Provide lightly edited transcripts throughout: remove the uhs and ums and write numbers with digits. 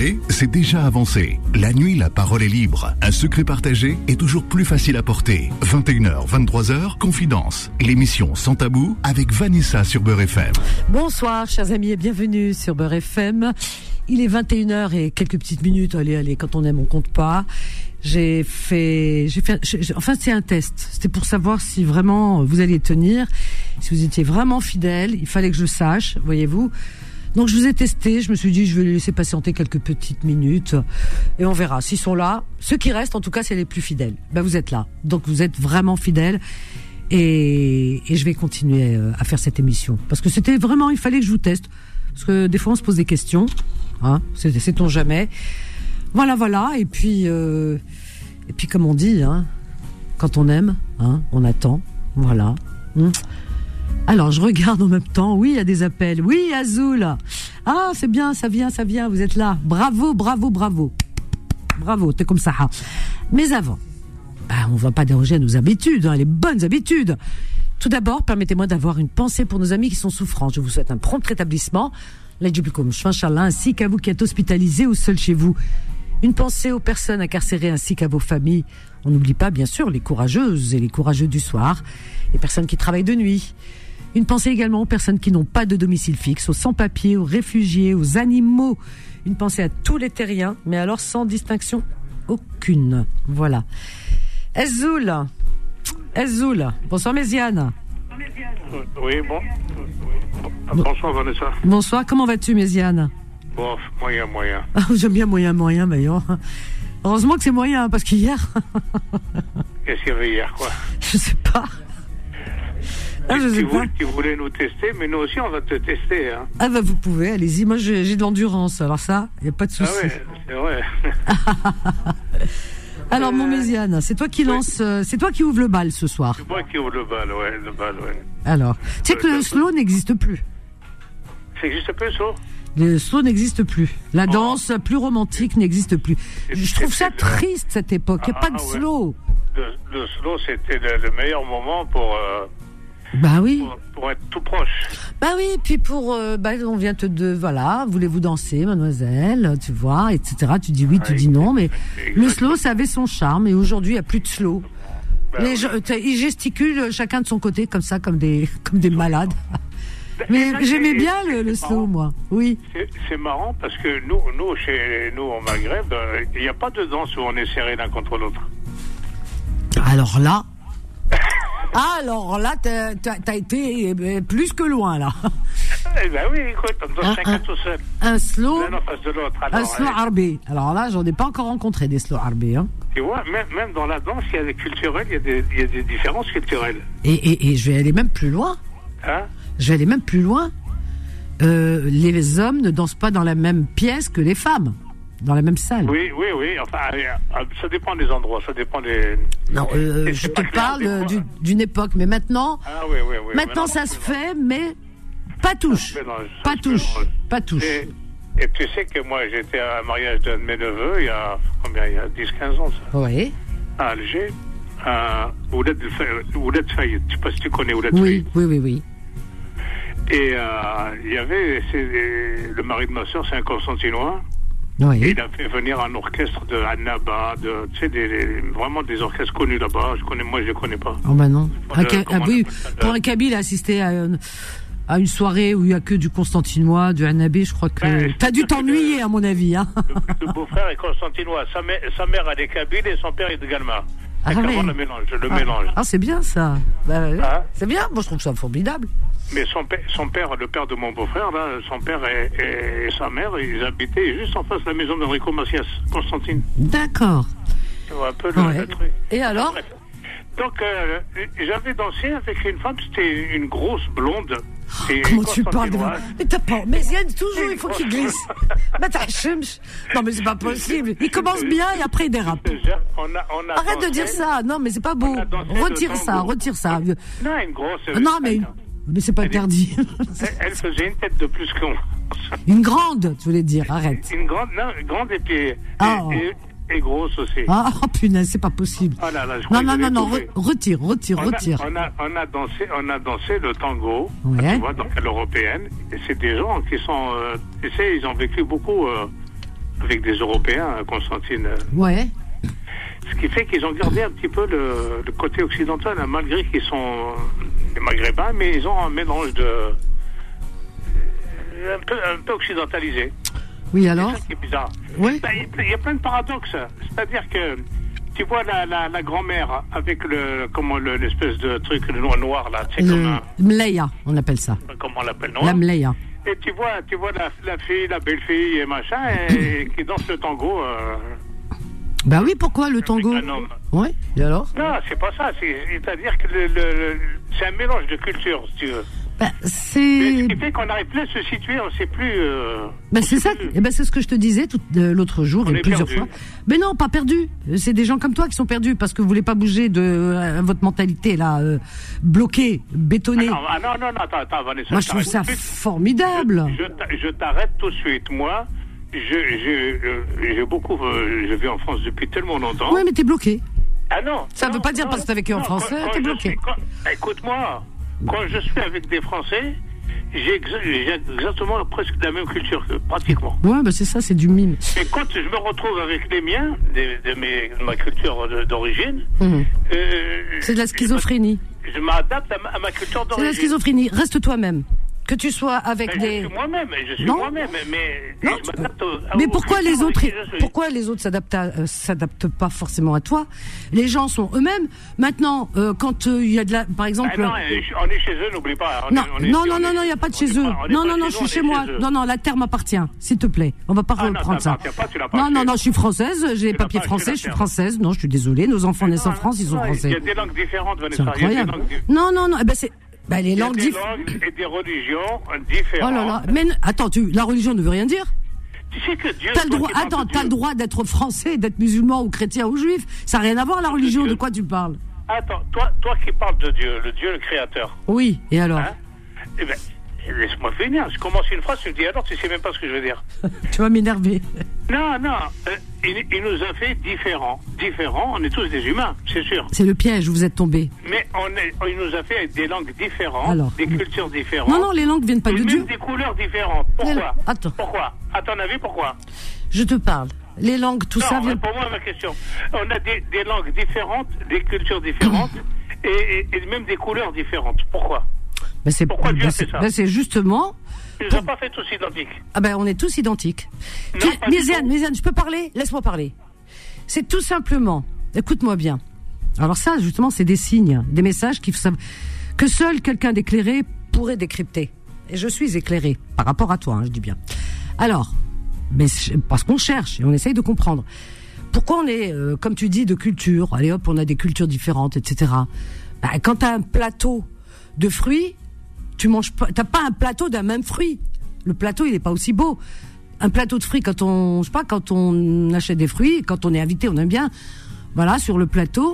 Parler, c'est déjà avancé. La nuit, la parole est libre. Un secret partagé est toujours plus facile à porter. 21h, 23h, Confidence. L'émission Sans Tabou avec Vanessa sur Beurre FM. Bonsoir, chers amis, et bienvenue sur Beurre FM. Il est 21h et quelques petites minutes. Allez, quand on aime, on compte pas. Enfin, c'est un test. C'était pour savoir si vraiment vous alliez tenir, si vous étiez vraiment fidèle. Il fallait que je sache, voyez-vous. Donc, je vous ai testé. Je me suis dit, je vais les laisser patienter quelques petites minutes et on verra. S'ils sont là, ceux qui restent, en tout cas, c'est les plus fidèles. Ben, vous êtes là. Donc, vous êtes vraiment fidèles. Et je vais continuer à faire cette émission. Parce que c'était vraiment, il fallait que je vous teste. Parce que des fois, on se pose des questions. Hein, sait-on jamais. Voilà. Et puis comme on dit, hein, quand on aime, hein, on attend. Voilà. Alors, je regarde en même temps. Oui, il y a des appels. Oui, Azul. Ah, c'est bien, ça vient. Vous êtes là. Bravo. Bravo, t'es comme ça. Mais avant, on va pas déroger à nos habitudes, hein, les bonnes habitudes. Tout d'abord, permettez-moi d'avoir une pensée pour nos amis qui sont souffrants. Je vous souhaite un prompt rétablissement. Ainsi qu'à vous qui êtes hospitalisés ou seuls chez vous. Une pensée aux personnes incarcérées ainsi qu'à vos familles. On n'oublie pas, bien sûr, les courageuses et les courageux du soir, les personnes qui travaillent de nuit. Une pensée également aux personnes qui n'ont pas de domicile fixe, aux sans-papiers, aux réfugiés, aux animaux. Une pensée à tous les terriens, mais alors sans distinction aucune. Voilà. Ezoul. Bonsoir, Méziane. Oui, bon. Bonsoir, Vanessa. Bonsoir, comment vas-tu, Méziane? Bon, moyen. J'aime bien moyen, d'ailleurs. Heureusement que c'est moyen, parce qu'hier... Qu'est-ce qu'il y avait hier, quoi? Je sais pas. Tu voulais nous tester, mais nous aussi, on va te tester. Hein. Ah vous pouvez, allez-y. Moi, j'ai de l'endurance, alors ça, il n'y a pas de souci. Ah ouais, c'est vrai. Alors, mon Méziane, c'est toi qui lance... c'est toi qui ouvre le bal ce soir. C'est moi qui ouvre le bal, ouais. Alors, tu sais que le slow n'existe plus. Ça n'existe plus, ça? Le slow n'existe plus. La danse plus romantique n'existe plus. Je trouve ça triste, cette époque. Il n'y a pas de slow. Le slow, c'était le meilleur moment pour... Bah oui. Pour être tout proche. Bah oui, puis on vient voilà, voulez-vous danser, mademoiselle, tu vois, etc. Tu dis oui, tu dis non, mais le slow, ça avait son charme, et aujourd'hui, il n'y a plus de slow. Les gens, ils gesticulent chacun de son côté, comme ça, comme des malades. Mais j'aimais bien le slow, moi. Oui. C'est marrant parce que nous, chez nous au Maghreb, il n'y a pas de danse où on est serré l'un contre l'autre. Alors là, t'as été plus que loin, là. Eh ben oui, écoute, on doit chacun tout seul. Un slow, l'un en face de l'autre. Un slow arbi. Alors là, j'en ai pas encore rencontré des slow arbi, hein. Tu vois, même dans la danse, il y a des culturels, il y a des différences culturelles. Et je vais aller même plus loin. Hein? Les hommes ne dansent pas dans la même pièce que les femmes, dans la même salle. Oui. Enfin, ça dépend des endroits, ça dépend des... Non, je te parle d'une époque, mais maintenant... Ah oui. Maintenant, ça se fait, mais pas touche. Pas touche. Et tu sais que moi, j'étais à un mariage d'un de mes neveux, il y a 10-15 ans, ça. Oui. À Alger, à Ouled Fayed. Je sais pas si tu connais Ouled Fayed. Oui. Et il y avait le mari de ma soeur, c'est un Constantinois. Oui. Et il a fait venir un orchestre de Annaba, tu sais, vraiment des orchestres connus là-bas. Moi, je les connais pas. Oh, bah non. Pour un Kabyle, assister à une soirée où il n'y a que du Constantinois, du Annabé, je crois que t'as dû t'ennuyer, à mon avis. Hein. Le beau-frère est Constantinois. Sa mère, elle est Kabyle et son père est de Galma. Le mélange. Ah, c'est bien, ça. C'est bien. Moi, je trouve ça formidable. Mais son père, le père de mon beau-frère, là, son père et sa mère, ils habitaient juste en face de la maison d'Enrico Macias, Constantine. D'accord. Tu vois un peu le truc. Et alors? Donc, j'avais dansé avec une femme, c'était une grosse blonde. Comment tu parles de... Mais t'as pas... Mais toujours, il faut qu'il glisse. Non, mais c'est pas possible. Il commence bien et après il dérape. Arrête de dire ça. Non, mais c'est pas beau. Retire ça. Non, une grosse... Non, mais c'est pas interdit. Elle faisait une tête de plus que moi. Une grande, tu voulais dire, arrête. Une grande et puis... Et grosse aussi. Ah, punaise, c'est pas possible. Oh là là, non, retire. On a dansé le tango, ouais. Tu vois, donc à l'européenne. Et c'est des gens qui sont, tu sais, ils ont vécu beaucoup avec des Européens, Constantine. Ouais. Ce qui fait qu'ils ont gardé un petit peu le côté occidental, hein, malgré qu'ils sont des Maghrébins, mais ils ont un mélange un peu occidentalisé. Oui, alors? C'est ça qui est bizarre. Oui. Il y a plein de paradoxes. C'est-à-dire que tu vois la grand-mère avec l'espèce de truc noir là, c'est comme un... Mleya, on appelle ça. Comment on l'appelle, non? La Mleya. Et tu vois la fille, la belle-fille et machin, et qui danse le tango. Bah oui, pourquoi le tango? Oui, et alors? Non, c'est pas ça. C'est-à-dire que c'est un mélange de cultures, si tu veux. Bah, Mais ce qui fait qu'on n'arrive plus à se situer, on ne sait plus... Bah c'est ça, c'est ce que je te disais l'autre jour, et plusieurs fois. Mais non, pas perdu. C'est des gens comme toi qui sont perdus, parce que vous voulez pas bouger de votre mentalité, là, bloquée, bétonnée. Non, attends, Vanessa. Moi, je trouve ça formidable. Je t'arrête tout de suite. Moi, j'ai beaucoup... je vis en France depuis tellement longtemps. Oui, mais t'es bloqué. Ah non. Ça veut pas dire parce que t'as vécu en français, t'es bloqué. Écoute-moi, quand je suis avec des Français, j'ai exactement presque la même culture, pratiquement. Ouais, bah c'est ça, c'est du mime. Et quand je me retrouve avec les miens, de ma culture d'origine... c'est de la schizophrénie. Je m'adapte à ma culture d'origine. C'est de la schizophrénie, reste toi-même. Que tu sois avec des... Je suis moi-même, mais non, je m'adapte mais pourquoi les autres s'adaptent pas forcément à toi? Les gens sont eux-mêmes. Maintenant, quand il y a de la, par exemple, non, on est chez eux, n'oublie pas. Non, il y a pas de chez eux. Non, je suis chez moi. Non, la terre m'appartient. S'il te plaît, on va pas reprendre ça. Non, je suis française. J'ai les papiers français. Je suis française. Non, je suis désolée. Nos enfants naissent en France, ils sont français. Il y a des langues différentes, Vanessa. C'est incroyable. Non. Eh ben c'est. Les langues et des religions différentes. Oh là là, mais attends, la religion ne veut rien dire. Tu sais que Dieu... T'as le droit d'être français, d'être musulman ou chrétien ou juif. Ça n'a rien à voir la religion, de quoi tu parles? Attends, toi qui parles de Dieu, le créateur. Oui, et alors? Hein? Eh ben, laisse-moi finir. Je commence une phrase, tu me dis alors, tu sais même pas ce que je veux dire. Tu vas m'énerver. Non, il nous a fait différents. Différents, on est tous des humains, c'est sûr. C'est le piège où vous êtes tombés. Mais il nous a fait des langues différentes, des cultures différentes. Non, les langues viennent pas de Dieu. Même des couleurs différentes. Pourquoi? Attends. Pourquoi? À ton avis, pourquoi? Je te parle. Les langues, tout ça vient... pour moi, ma question. On a des langues différentes, des cultures différentes, et même des couleurs différentes. Pourquoi? Pourquoi Dieu a fait ça? C'est justement... Ils ne sont pas fait tous identiques. Ah ben, on est tous identiques. Méziane, je peux parler? Laisse-moi parler. C'est tout simplement... Écoute-moi bien. Alors ça, justement, c'est des signes, des messages que seul quelqu'un d'éclairé pourrait décrypter. Et je suis éclairé, par rapport à toi, je dis bien. Alors, parce qu'on cherche et on essaye de comprendre. Pourquoi on est, comme tu dis, de culture? Allez hop, on a des cultures différentes, etc. Quand tu as un plateau de fruits, t'as pas un plateau d'un même fruit. Le plateau, il est pas aussi beau. Un plateau de fruits, quand on achète des fruits, quand on est invité, on aime bien, voilà, sur le plateau,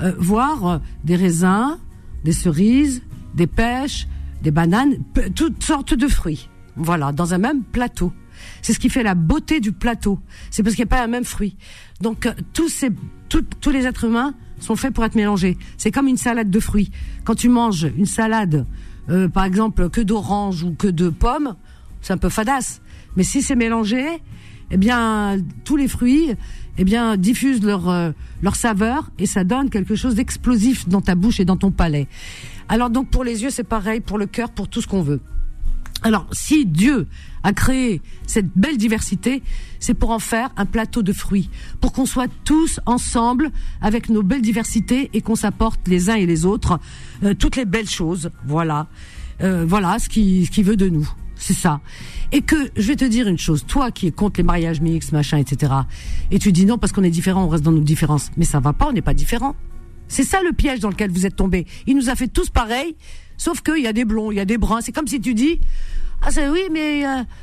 voir des raisins, des cerises, des pêches, des bananes, toutes sortes de fruits. Voilà, dans un même plateau. C'est ce qui fait la beauté du plateau. C'est parce qu'il n'y a pas un même fruit. Donc, tous les êtres humains sont faits pour être mélangés. C'est comme une salade de fruits. Quand tu manges une salade, par exemple, que d'oranges ou que de pommes, c'est un peu fadasse. Mais si c'est mélangé, eh bien, tous les fruits, eh bien, diffusent leur saveur et ça donne quelque chose d'explosif dans ta bouche et dans ton palais. Alors donc, pour les yeux, c'est pareil, pour le cœur, pour tout ce qu'on veut. Alors, si Dieu a créé cette belle diversité, c'est pour en faire un plateau de fruits, pour qu'on soit tous ensemble avec nos belles diversités et qu'on s'apporte les uns et les autres toutes les belles choses. Voilà, voilà ce qu'il veut de nous. C'est ça. Et que, je vais te dire une chose, toi qui es contre les mariages mixtes, machin, etc., et tu dis non parce qu'on est différents, on reste dans nos différences. Mais ça va pas, on n'est pas différents. C'est ça le piège dans lequel vous êtes tombés. Il nous a fait tous pareil, sauf qu'il y a des blonds, il y a des bruns. C'est comme si tu dis, ah c'est oui, mais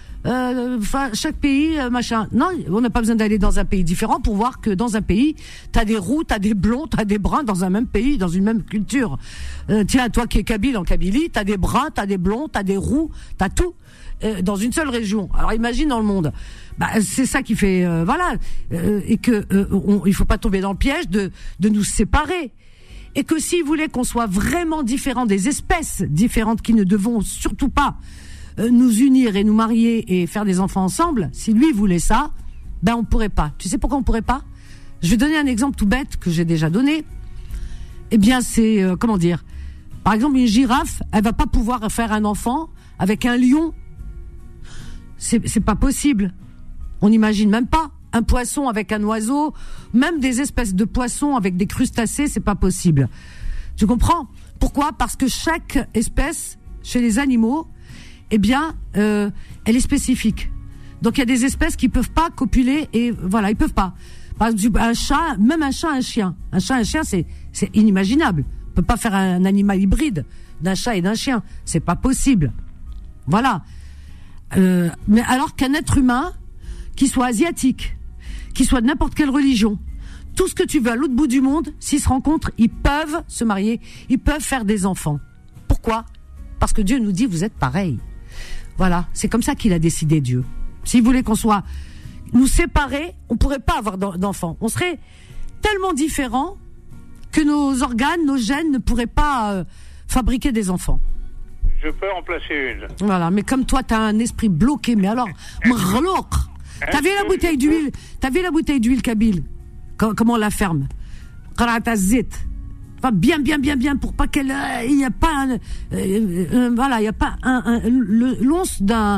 chaque pays, machin. Non, on n'a pas besoin d'aller dans un pays différent pour voir que dans un pays, t'as des roux, t'as des blonds, t'as des bruns dans un même pays, dans une même culture. Tiens, toi qui es kabyle en Kabylie, t'as des bruns, t'as des blonds, t'as des roux, t'as tout dans une seule région. Alors imagine dans le monde. C'est ça qui fait voilà et que il faut pas tomber dans le piège de nous séparer. Et que s'il voulait qu'on soit vraiment différents des espèces différentes qui ne devons surtout pas nous unir et nous marier et faire des enfants ensemble, si lui voulait ça, Ben, on pourrait pas. Tu sais pourquoi on pourrait pas? Je vais donner un exemple tout bête que j'ai déjà donné. Eh bien, c'est, comment dire? Par exemple, une girafe, elle va pas pouvoir faire un enfant avec un lion. C'est pas possible. On n'imagine même pas. Un poisson avec un oiseau, même des espèces de poissons avec des crustacés, c'est pas possible. Tu comprends? Pourquoi? Parce que chaque espèce, chez les animaux, eh bien, elle est spécifique. Donc il y a des espèces qui peuvent pas copuler et voilà, ils peuvent pas. Par exemple, un chat, même un chat, un chien. Un chat, un chien, c'est inimaginable. On peut pas faire un animal hybride d'un chat et d'un chien. C'est pas possible. Voilà. Mais alors qu'un être humain, qui soit asiatique, qui soit de n'importe quelle religion, tout ce que tu veux à l'autre bout du monde, s'ils se rencontrent, ils peuvent se marier, ils peuvent faire des enfants. Pourquoi? Parce que Dieu nous dit, vous êtes pareils. Voilà, c'est comme ça qu'il a décidé, Dieu. S'il voulait qu'on soit nous séparer, on pourrait pas avoir d'enfants. On serait tellement différents que nos organes, nos gènes ne pourraient pas fabriquer des enfants. Je peux en placer une. Voilà, mais comme toi, t'as un esprit bloqué, mais alors, T'as vu la bouteille d'huile? T'as vu la bouteille d'huile Kabyle? Comment on la ferme? Bien, pour pas qu'elle, il n'y a pas voilà, il y a pas l'once d'un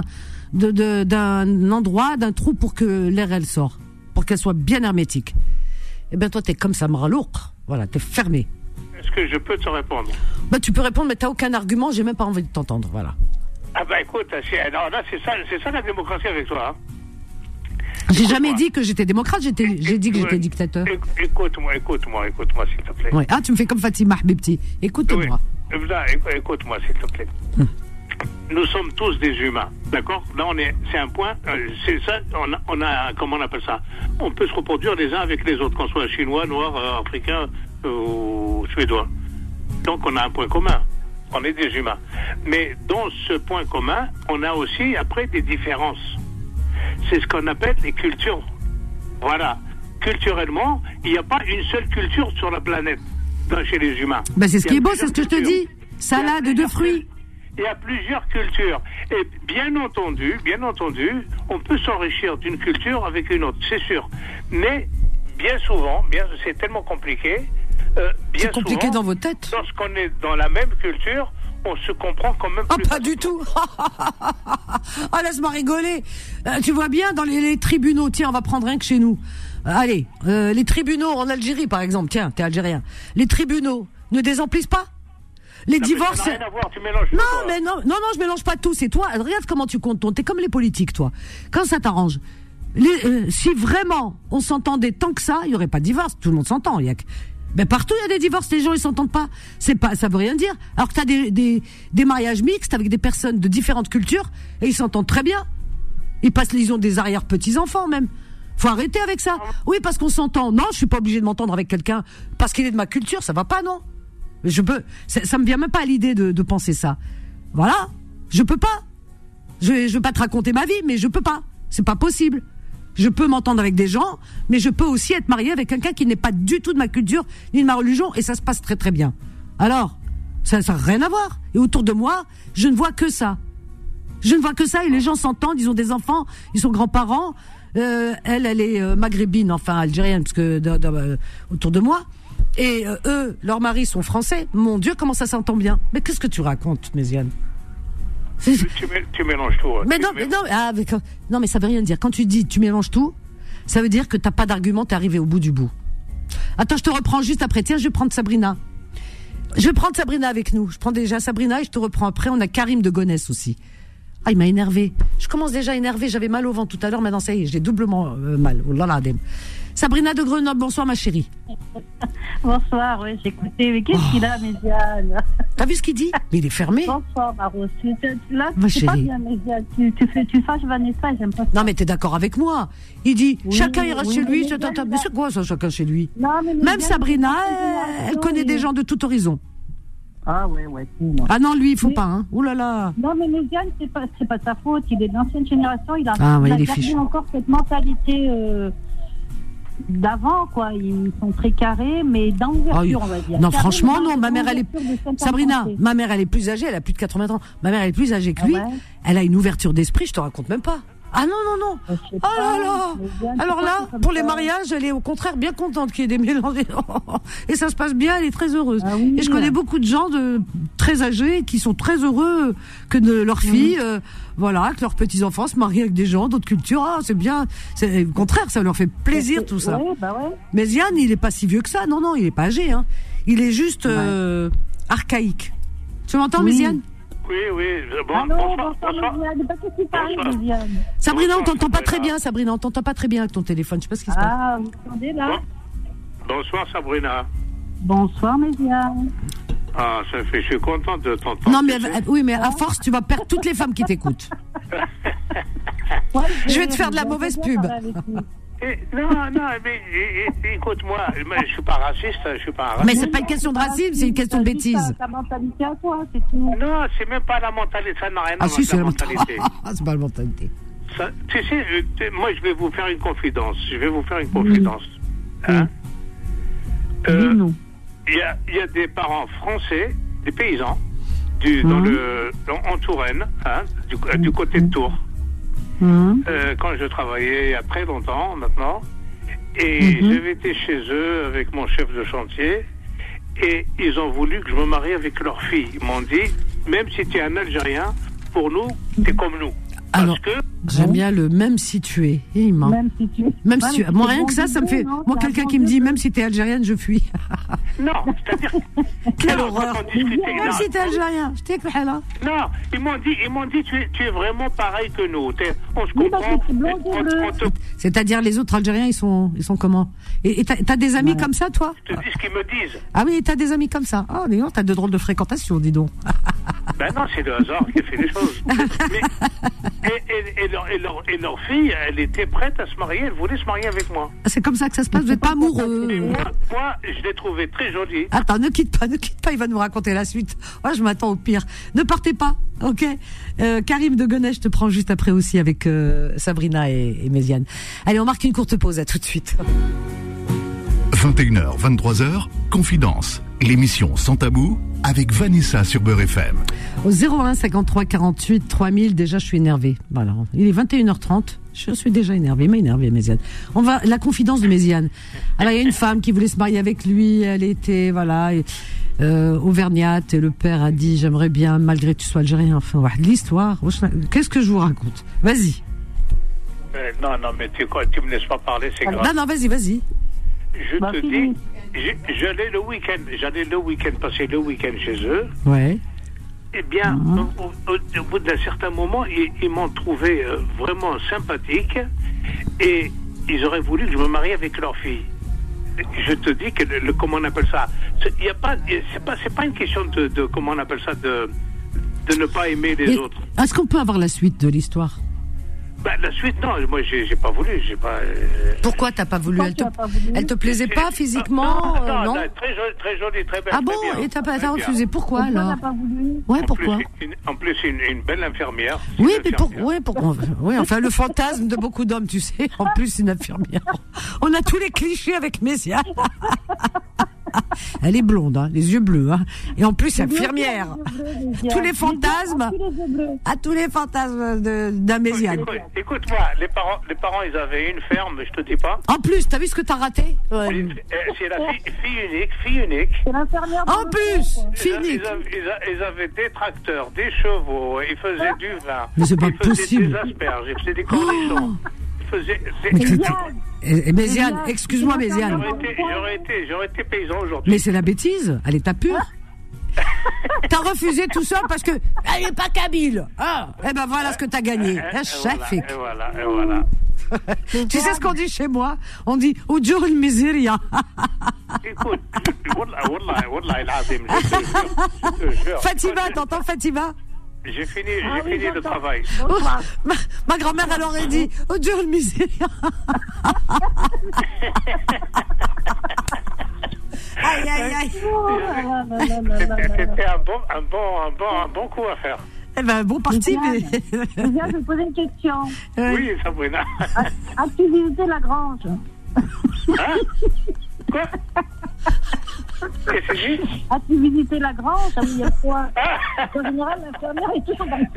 endroit, d'un trou pour que l'air elle sort, pour qu'elle soit bien hermétique. Eh ben toi t'es comme ça, Maralouk. Voilà, t'es fermé. Est-ce que je peux te répondre? Bah tu peux répondre, mais t'as aucun argument. J'ai même pas envie de t'entendre. Voilà. Ah bah écoute, là c'est ça la démocratie avec toi. Hein. J'ai jamais dit que j'étais démocrate, j'ai dit que j'étais dictateur. Écoute-moi, s'il te plaît. Ouais. Ah, tu me fais comme Fatima, Habibti. Écoute-moi. Oui. Écoute-moi, s'il te plaît. Nous sommes tous des humains, d'accord? Là, c'est un point, c'est ça, on a, comment on appelle ça? On peut se reproduire les uns avec les autres, qu'on soit chinois, noirs, africains ou suédois. Donc, on a un point commun. On est des humains. Mais dans ce point commun, on a aussi, après, des différences. C'est ce qu'on appelle les cultures. Voilà. Culturellement, il n'y a pas une seule culture sur la planète chez les humains. Ben c'est ce qui est beau, c'est ce que je te dis. Salade de fruits. Il y a plusieurs cultures. Et bien entendu, on peut s'enrichir d'une culture avec une autre, c'est sûr. Mais bien souvent, c'est tellement compliqué. C'est compliqué souvent, dans vos têtes. Lorsqu'on est dans la même culture, on se comprend quand même plus. Ah, pas du tout. Ah, laisse-moi rigoler. Tu vois bien dans les tribunaux. Tiens, on va prendre rien que chez nous. Allez, les tribunaux en Algérie, par exemple. Tiens, t'es algérien. Les tribunaux ne désemplissent pas. Les divorces. Ça n'a rien à voir, tu mélanges tout. Non, je mélange pas tout. C'est toi. Regarde comment tu comptes. T'es comme les politiques, toi. Quand ça t'arrange. Si vraiment on s'entendait tant que ça, il y aurait pas de divorce. Tout le monde s'entend. Mais partout il y a des divorces, les gens ils s'entendent pas. Ça veut rien dire. Alors que t'as des mariages mixtes avec des personnes de différentes cultures et ils s'entendent très bien. Ils ont des arrière-petits-enfants même. Faut arrêter avec ça. Oui, parce qu'on s'entend. Non, je suis pas obligé de m'entendre avec quelqu'un parce qu'il est de ma culture, ça va pas, non. Ça me vient même pas à l'idée de penser ça. Voilà. Je peux pas. Je veux pas te raconter ma vie, mais je peux pas. C'est pas possible. Je peux m'entendre avec des gens, mais je peux aussi être mariée avec quelqu'un qui n'est pas du tout de ma culture, ni de ma religion, et ça se passe très très bien. Alors, ça n'a rien à voir. Et autour de moi, je ne vois que ça. Et les gens s'entendent, ils ont des enfants, ils sont grands-parents. Elle est maghrébine, enfin algérienne, parce que autour de moi. Et eux, leurs maris sont français. Mon Dieu, comment ça s'entend bien. Mais qu'est-ce que tu racontes, Méziane? Tu mélanges tout. Non, mais ça veut rien dire. Quand tu dis tu mélanges tout, ça veut dire que t'as pas d'argument, t'es arrivé au bout du bout. Attends, je te reprends juste après. Tiens, je vais prendre Sabrina. Je vais prendre Sabrina avec nous. Je prends déjà Sabrina et je te reprends après. On a Karim de Gonesse aussi. Ah, il m'a énervé. Je commence déjà à énerver. J'avais mal au ventre tout à l'heure. Maintenant, ça y est, j'ai doublement mal. Oh là là, Sabrina de Grenoble, bonsoir ma chérie. Bonsoir, oui, j'ai écouté. Mais qu'est-ce qu'il a, Méziane? T'as vu ce qu'il dit? Mais il est fermé. Bonsoir, Maro. Là, ma c'est chérie. Pas bien, Méziane. Tu fâches Vanessa, j'aime pas ça. Non, mais t'es d'accord avec moi. Il dit, chacun ira chez lui. Mais c'est quoi ça, chacun chez lui? Non, mais même Sabrina, elle connaît des gens de tout horizon. Ah ouais. Ah non, lui, il faut pas, hein. Ouh là là. Non, mais Méziane, c'est pas de sa faute. Il est de l'ancienne génération. Il a gardé encore cette mentalité d'avant, quoi. Ils sont très carrés, mais dans l'ouverture, on va dire. Non, franchement, non. Ma mère, elle est... Sabrina, ma mère, elle est plus âgée. Elle a plus de 80 ans. Ma mère, elle est plus âgée que lui. Ouais. Elle a une ouverture d'esprit, je te raconte même pas. Ah non. Je sais Oh pas, là là. Méziane, Alors c'est là, quoi, c'est comme pour les ça? mariages, elle est au contraire bien contente qu'il y ait des mélanges. Et ça se passe bien, elle est très heureuse. Ah oui. Et je connais beaucoup de gens très âgés qui sont très heureux que leurs filles, voilà, que leurs petits-enfants se marient avec des gens d'autres cultures. Ah, c'est bien. Au contraire, ça leur fait plaisir tout ça. Ouais, bah ouais. Mais Ziane, il est pas si vieux que ça. Non, il est pas âgé. Hein. Il est juste archaïque. Tu m'entends, Oui. Méziane? Oui. Bon, Allô, bonsoir. Méziane. Pas qu'est-ce qui t'arrive, Bonsoir. Méziane? Sabrina, on Bonsoir, t'entend pas très Sabrina. bien. Sabrina, on t'entend pas très bien avec ton téléphone. Je sais pas ce qui se passe. Ah, vous entendez là? Bonsoir, Sabrina. Bonsoir, Méziane. Ah, je suis content de t'entendre. Non, mais oui, mais à force, tu vas perdre toutes les femmes qui t'écoutent. Ouais, Je vais te faire de la mauvaise pub. Non, mais écoute-moi, je suis pas raciste, je suis pas raciste. Mais c'est pas une question de racisme, c'est une question de bêtise. Ta mentalité à toi, c'est tout. Non, c'est même pas la mentalité, ça n'a rien à Ah voir si, avec c'est la la mentalité. mentalité. C'est pas la mentalité. Ça, tu sais, moi je vais vous faire une confidence. Hein? Dis-nous. Il y a des parents français, des paysans, en Touraine, hein, du côté de Tours. Quand je travaillais il y a très longtemps maintenant, et j'avais été chez eux avec mon chef de chantier, et ils ont voulu que je me marie avec leur fille. Ils m'ont dit, même si tu es un Algérien, pour nous, t'es comme nous. Alors, Parce que j'aime bien le même si tu es. Même si tu es. Moi, rien que ça me fait. Moi, quelqu'un qui me dit, même si t'es algérienne, je fuis. non, c'est-à-dire Quelle non, horreur. quand on discutait, Même si t'es algérien, je t'ai là. non, ils m'ont dit tu es vraiment pareil que nous. On se Oui, parce comprend. que tu es blanc, on bleu. te C'est-à-dire, les autres Algériens, ils sont comment? Et t'as des amis comme ça, toi? dis ce qu'ils me disent. Ah oui, t'as des amis comme ça. Ah, dis donc, t'as de drôles de fréquentation, dis donc. Ben non, c'est le hasard qui fait les choses. Et leur fille, elle était prête à se marier, elle voulait se marier avec moi. C'est comme ça que ça se passe, vous n'êtes pas amoureux. Et moi, je l'ai trouvée très jolie. Attends, ne quitte pas, il va nous raconter la suite. Moi, je m'attends au pire. Ne partez pas, ok? Karim de Gonnet, je te prends juste après aussi avec Sabrina et Méziane. Allez, on marque une courte pause, à tout de suite. 21h, 23h, Confidence. L'émission Sans Tabou avec Vanessa sur Beurre FM. Au 01 53 48 3000, déjà je suis énervée. Voilà. Il est 21h30, je suis déjà énervée. Il m'a énervée, Méziane. On va, la confidence de Méziane. Alors, il y a une femme qui voulait se marier avec lui, elle était, voilà, auvergnate, et le père a dit, j'aimerais bien, malgré que tu sois algérien, enfin, ouais, l'histoire. Qu'est-ce que je vous raconte? Vas-y. Non, mais tu me laisses pas parler, c'est grave. Non, vas-y. Je te dis, j'allais le week-end, passer le week-end chez eux. Ouais. Eh bien, au bout d'un certain moment, ils m'ont trouvé vraiment sympathique et ils auraient voulu que je me marie avec leur fille. Je te dis que comment on appelle ça, c'est pas une question de comment on appelle ça, de ne pas aimer les autres. Est-ce qu'on peut avoir la suite de l'histoire? La suite, non, moi j'ai pas voulu, Pourquoi t'as pas voulu? Elle te plaisait pas physiquement? Non. Très jolie, très belle. Ah bon? Très bien, Et t'as très refusé? Pourquoi alors? Pas voulu. Ouais, pourquoi? En plus, une belle infirmière. Oui, mais pourquoi? Oui, enfin le fantasme de beaucoup d'hommes, tu sais. En plus, une infirmière. On a tous les clichés avec Méziane. Elle est blonde, hein, les yeux bleus, hein. Et en plus, infirmière. Tous les fantasmes. Tous les fantasmes d'un Méziane. Écoute-moi, les parents, ils avaient une ferme, je te dis pas. En plus, t'as vu ce que t'as raté? C'est la fille unique. C'est l'infirmière. En plus, fille unique. Ils avaient des tracteurs, des chevaux, ils faisaient du vin. Mais c'est pas ils faisaient possible. des asperges, ils faisaient des cornichons. Méziane, excuse-moi, Méziane. J'aurais été paysan aujourd'hui. Mais c'est la bêtise, elle est ta pure. T'as refusé tout ça parce que elle est pas kabyle. Ah, eh ben voilà ce que t'as gagné. Et voilà. Tu sais ce qu'on dit chez moi? On dit Oudjour el miséria. Écoute, wallah, je te jure. Fatima, t'entends Fatima? J'ai fini le travail. Oh, ma grand-mère, elle aurait dit Oudjour el miséria. Aïe. C'était un bon coup à faire. Eh ben, bon parti, mais. Je viens de poser une question. Oui, Sabrina. As-tu visité la grange? Hein? Quoi? Qu'est-ce que c'est? As-tu visité la grange? Ah oui, il y a quoi? En général, l'infirmière est toujours dans le...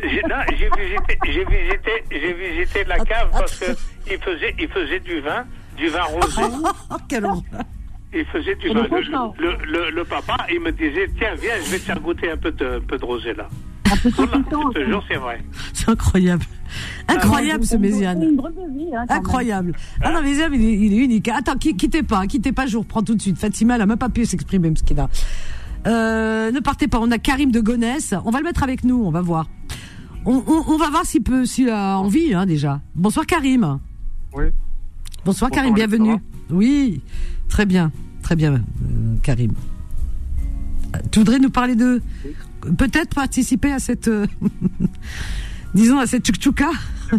J'ai visité la cave parce que il faisait du vin rosé. Quel horreur. Il faisait du vin. Le papa, il me disait, tiens, viens, je vais te faire goûter un peu de rosé là. Ce jour, c'est vrai. C'est incroyable. Incroyable, ce Méziane. Une drôle de vie, hein, incroyable. Ah non, Méziane, il est unique. Attends, quittez pas, je vous reprends tout de suite. Fatima, elle a même pas pu s'exprimer, ce qu'il a. Ne partez pas, on a Karim de Gonesse. On va le mettre avec nous, on va voir. On va voir s'il a envie, hein, déjà. Bonsoir, Karim. Oui. Bonsoir, Karim, bienvenue. Oui, très bien, Karim. Tu voudrais nous parler de... Peut-être participer à cette... disons, à cette tchouk-tchouka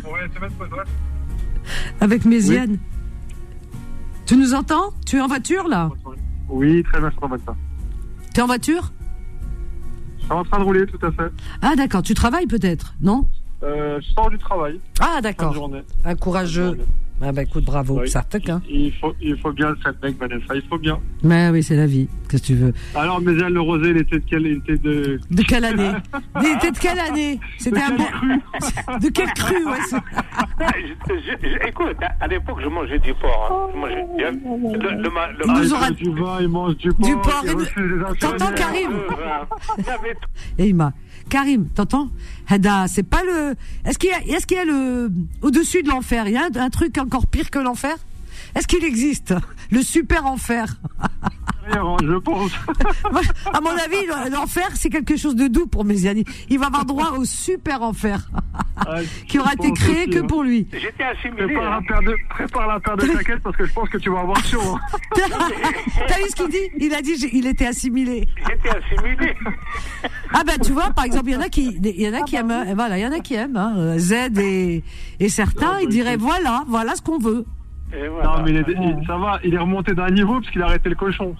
avec Méziane. Oui. Tu nous entends? Tu es en voiture, là? Oui, très bien, je suis en voiture. Tu es en voiture? Je suis en train de rouler, tout à fait. Ah, d'accord. Tu travailles, peut-être, non? Je sors du travail. Ah, d'accord. Un courageux. Ah bah écoute, bravo, oui. Ça attaque, hein. Il faut bien le faire, mec, Vanessa, il faut bien. Mais oui, c'est la vie, qu'est-ce que tu veux. Alors, Méziane, le rosé, il était de quelle année? Il était de quelle année? C'était un bon... De quel cru, ouais. Écoute, à l'époque, je mangeais du porc, hein. Il nous aura... du vin, il mange du porc. Du porc, t'entends, Karim? Et il m'a... Karim, t'entends? Hada, c'est pas le... Est-ce qu'il y a le... Au-dessus de l'enfer, il y a un truc encore pire que l'enfer? Est-ce qu'il existe? Le super enfer? Je pense. À mon avis, l'enfer, c'est quelque chose de doux pour Méziane. Il va avoir droit au super enfer. Qui aura été créé que pour lui. J'étais assimilé. Prépare la paire de claquettes parce que je pense que tu vas avoir chaud. Hein. T'as vu ce qu'il dit? Il a dit il était assimilé. J'étais assimilé. Ah ben tu vois, par exemple, il y en a qui aiment, voilà, il y en a qui aiment, hein, Z et certains, ils diraient voilà ce qu'on veut. Voilà. Non mais ça va, il est remonté d'un niveau parce qu'il a arrêté le cochon.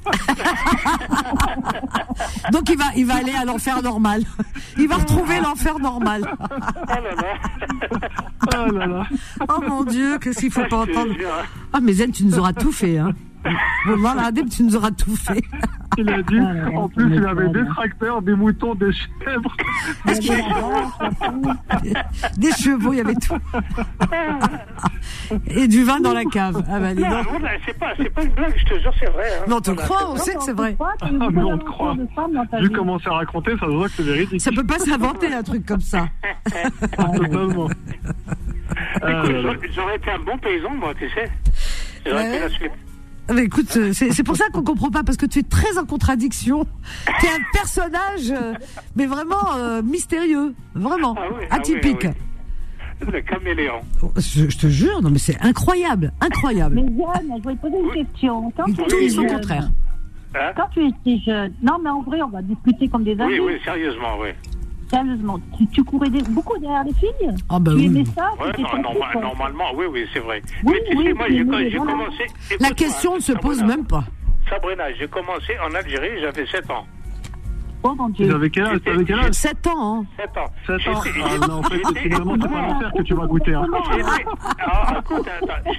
Donc il va aller à l'enfer normal. Il va retrouver l'enfer normal. Oh là là. Oh mon Dieu, qu'est-ce qu'il faut pas entendre. Ah mais Zen, tu nous auras tout fait, hein. Voilà, tu nous auras tout fait. Il a dit, en plus il avait des tracteurs, des moutons, des chèvres. Des chevaux, il y avait tout. Et du vin dans la cave. Ah bah dis donc. C'est pas une blague, je te jure, c'est vrai. Hein. Non, on te croit, on sait que c'est vrai. Mais on te croit. Vu comment c'est raconté, ça se voit que c'est véridique. Ça peut pas s'inventer un truc comme ça. Totalement. J'aurais été un bon paysan, moi, tu sais. J'aurais été la suite. Mais écoute, c'est pour ça qu'on comprend pas, parce que tu es très en contradiction. Tu es un personnage, mais vraiment mystérieux, vraiment atypique. Ah oui. Le caméléon. Je te jure, non mais c'est incroyable. Mais Yann, je voulais te poser une question. Tout et son contraire. Hein? Quand tu étais jeune, non mais en vrai, on va discuter comme des amis. Oui, sérieusement, oui. Sérieusement, tu courais beaucoup derrière les filles? Ah bah tu oui. aimais ça? Normalement, oui, c'est vrai. Oui, mais tu sais, moi, j'ai commencé... La question ne se pose même pas. Sabrina, j'ai commencé en Algérie, j'avais 7 ans. Oh mon Dieu. Tu avais quel âge? 7 ans, hein. 7 ans. 7 ans. Ah non, en fait, finalement, c'est pas l'enfer que tu vas goûter. Hein. Écoute,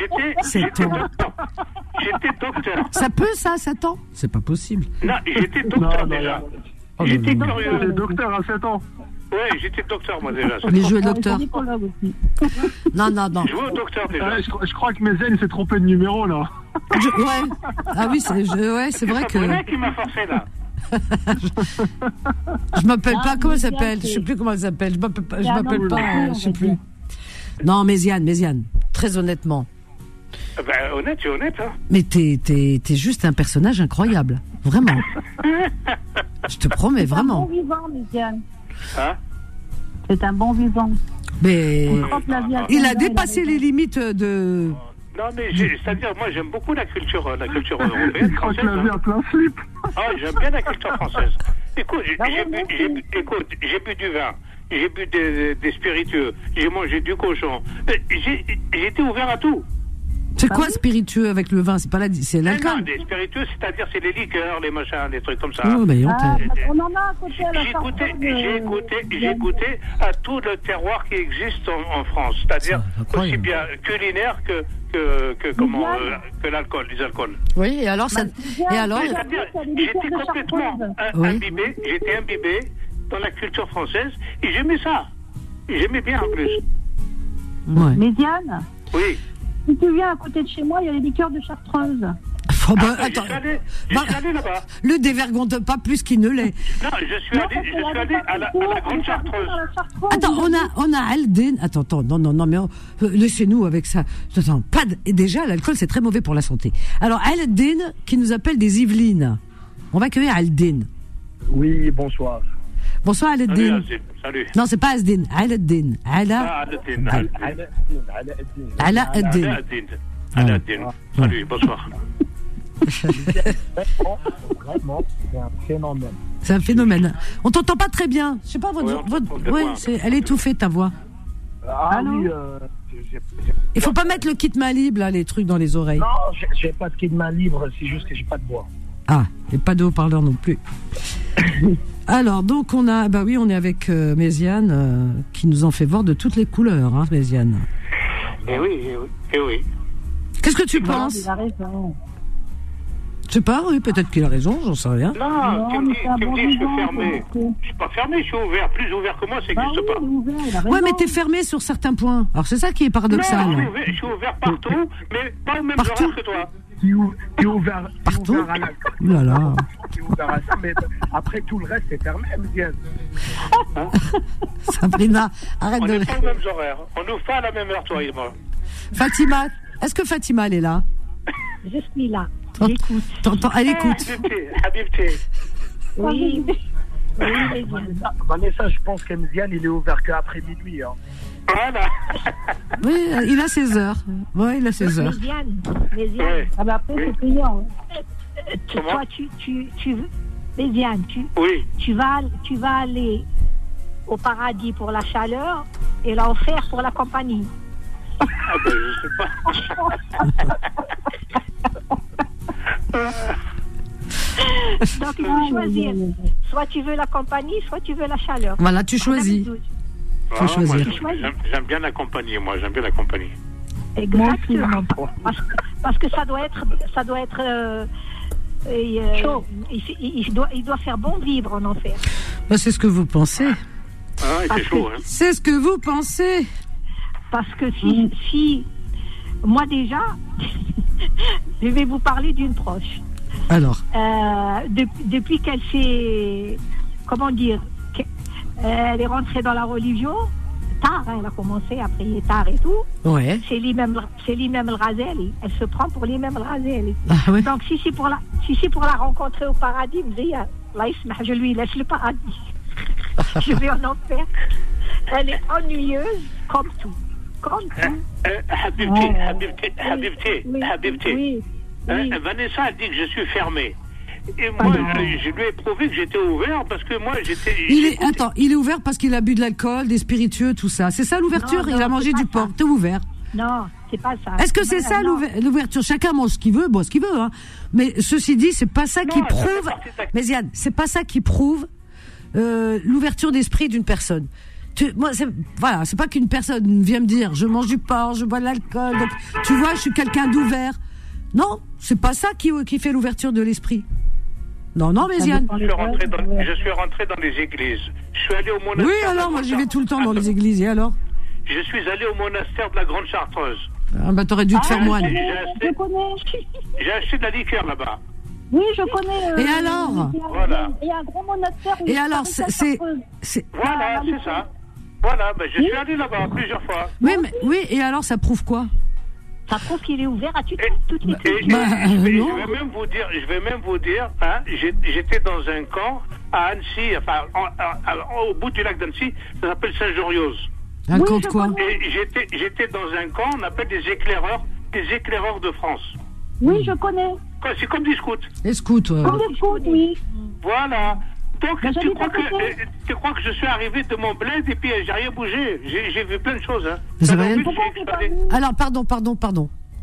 j'étais docteur. Ça peut, ça, 7 ans? C'est pas possible. Non, j'étais docteur déjà. J'étais curieux. J'étais docteur à 7 ans. Oui, j'étais docteur, moi, déjà. Mais jouer docteur. Non. Je jouais au docteur, déjà. Je crois que Méziane s'est trompé de numéro, là. Ouais. Ah oui, c'est vrai que... C'est Sabrina qui m'a forcé, là. Je m'appelle pas, comment elle s'appelle? Je sais plus comment elle s'appelle. Je m'appelle pas, je sais plus. Non, Méziane, très honnêtement. Ben, honnête, tu es honnête, hein. Mais t'es juste un personnage incroyable. Vraiment. Je te promets, vraiment. C'est un bon vivant, Méziane. Hein? C'est un bon vivant. Mais il a dépassé les limites de... Non, mais c'est-à-dire, moi, j'aime beaucoup la culture européenne. Il croit que la vie a plein slip. Ah, j'aime bien la culture française. Écoute, j'ai bu du vin, j'ai bu des spiritueux, j'ai mangé du cochon. J'ai été ouvert à tout. C'est quoi spiritueux avec le vin? C'est pas c'est l'alcool. Non, des spiritueux, c'est-à-dire c'est les liqueurs, les machins, des trucs comme ça. Oh, ben, on en a à côté à la J'ai goûté à tout le terroir qui existe en France, c'est-à-dire aussi bien culinaire que l'alcool, les alcools. Oui, et alors C'est-à-dire, j'étais complètement imbibé dans la culture française et j'aimais ça. Et j'aimais bien en plus. Ouais. Méziane. Oui. Si tu viens à côté de chez moi, il y a les liqueurs de Chartreuse. Attends, je suis allé là-bas. Le dévergonde pas plus qu'il ne l'est. Non, je suis allé à la Grande Chartreuse. Attends, on a Alden. Attends, non, mais laissez-nous avec ça. Attends, déjà, l'alcool, c'est très mauvais pour la santé. Alors, Alden, qui nous appelle des Yvelines. On va accueillir Alden. Oui, bonsoir. Bonsoir, Alden. Salut. Non, c'est pas Alden. Alden. Salut, bonsoir. Vraiment, c'est un phénomène. C'est un phénomène. On t'entend pas très bien. Je sais pas, elle est étouffée, ta voix. Ah oui, il faut pas mettre le kit main libre, là, les trucs dans les oreilles. Non, j'ai pas de kit main libre, c'est juste que j'ai pas de voix. Ah, et pas de haut-parleur non plus. Alors, donc, on est avec Méziane, qui nous en fait voir de toutes les couleurs, hein, Méziane. Eh oui. Qu'est-ce que tu penses? Il a raison. Je sais pas, oui, peut-être qu'il a raison, j'en sais rien. Non, tu me dis, je suis fermé. Je suis pas fermé, je suis ouvert. Plus ouvert que moi, ça n'existe pas. Ouais, mais t'es fermé sur certains points. Alors, c'est ça qui est paradoxal. Non, je suis ouvert partout, mais pas au même horaire que toi. Tu es ouvert partout. Ouvert à l'alcool. Ouh là là. Tu es ouvert à ça, mais après tout le reste, c'est fermé, Méziane. Sabrina, arrête on de... n'est pas aux mêmes horaires. On n'ouvre pas à la même heure, toi et moi. Fatima, est-ce que Fatima, elle est là? Je suis là. J'écoute. Elle écoute. Habibti. Oui. Vanessa, je pense que Méziane, il est ouvert qu'après minuit. Hein. Voilà. Oui, il a 16 heures. Oui, il a 16 heures. Méziane. Oui. Ah bah après, c'est payant. Comment? Toi, tu Méziane, tu vas aller au paradis pour la chaleur et l'enfer pour la compagnie. Ah ben, je sais pas. Donc, il faut choisir. Soit tu veux la compagnie, soit tu veux la chaleur. Voilà, tu choisis. Faut choisir. J'aime bien la compagnie, moi. J'aime bien la compagnie. Exactement. Parce que ça doit être chaud. Il doit faire bon vivre en enfer. Bah, c'est ce que vous pensez. Ah, c'est chaud, hein. C'est ce que vous pensez. Parce que si moi déjà, je vais vous parler d'une proche. Alors. Depuis qu'elle s'est, comment dire, elle est rentrée dans la religion tard, hein, elle a commencé à prier tard et tout. Ouais. C'est l'imam al-Ghazali. Elle se prend pour l'imam al-Ghazali. Ah, ouais. Donc si c'est pour la rencontrer au paradis, je lui laisse le paradis. Je vais en enfer. Elle est ennuyeuse comme tout. Habibti. Oui. Vanessa a dit que je suis fermé. Et moi, je lui ai prouvé que j'étais ouvert parce que moi, j'étais... Il est ouvert parce qu'il a bu de l'alcool, des spiritueux, tout ça. C'est ça l'ouverture? Il a mangé du porc. T'es ouvert? Non, c'est pas ça. Est-ce que c'est ça l'ouverture? Chacun mange ce qu'il veut, ce qu'il veut, hein. Mais ceci dit, c'est pas ça qui prouve... Mais Yann, c'est pas ça qui prouve l'ouverture d'esprit d'une personne. C'est pas qu'une personne vient me dire je mange du porc, je bois de l'alcool, donc tu vois, je suis quelqu'un d'ouvert. Non, c'est pas ça qui fait l'ouverture de l'esprit. Non, Méziane. Je suis rentré dans les églises. Je suis allé au monastère. Oui, alors, moi j'y vais tout le temps dans les églises, et alors? Je suis allé au monastère de la Grande Chartreuse. Ah bah t'aurais dû te faire moine. J'ai acheté de la liqueur là-bas. Oui, je connais. Et alors? Voilà. Il y a un grand monastère. Et alors, c'est... Voilà, c'est ça. Voilà, je suis allé là-bas plusieurs fois. Oui, et alors, ça prouve quoi? Ça prouve qu'il est ouvert à toutes les Je vais même vous dire, hein, j'étais dans un camp à Annecy, enfin, au bout du lac d'Annecy, ça s'appelle Saint-Joriose. Un camp de quoi? Et j'étais dans un camp, on appelle des éclaireurs de France. Oui, je connais. C'est comme des scouts. Les scouts, Comme des scouts, oui. Voilà. Donc, tu crois que je suis arrivé de mon bled et puis j'ai rien bougé. J'ai vu plein de choses. Hein. Alors, pardon.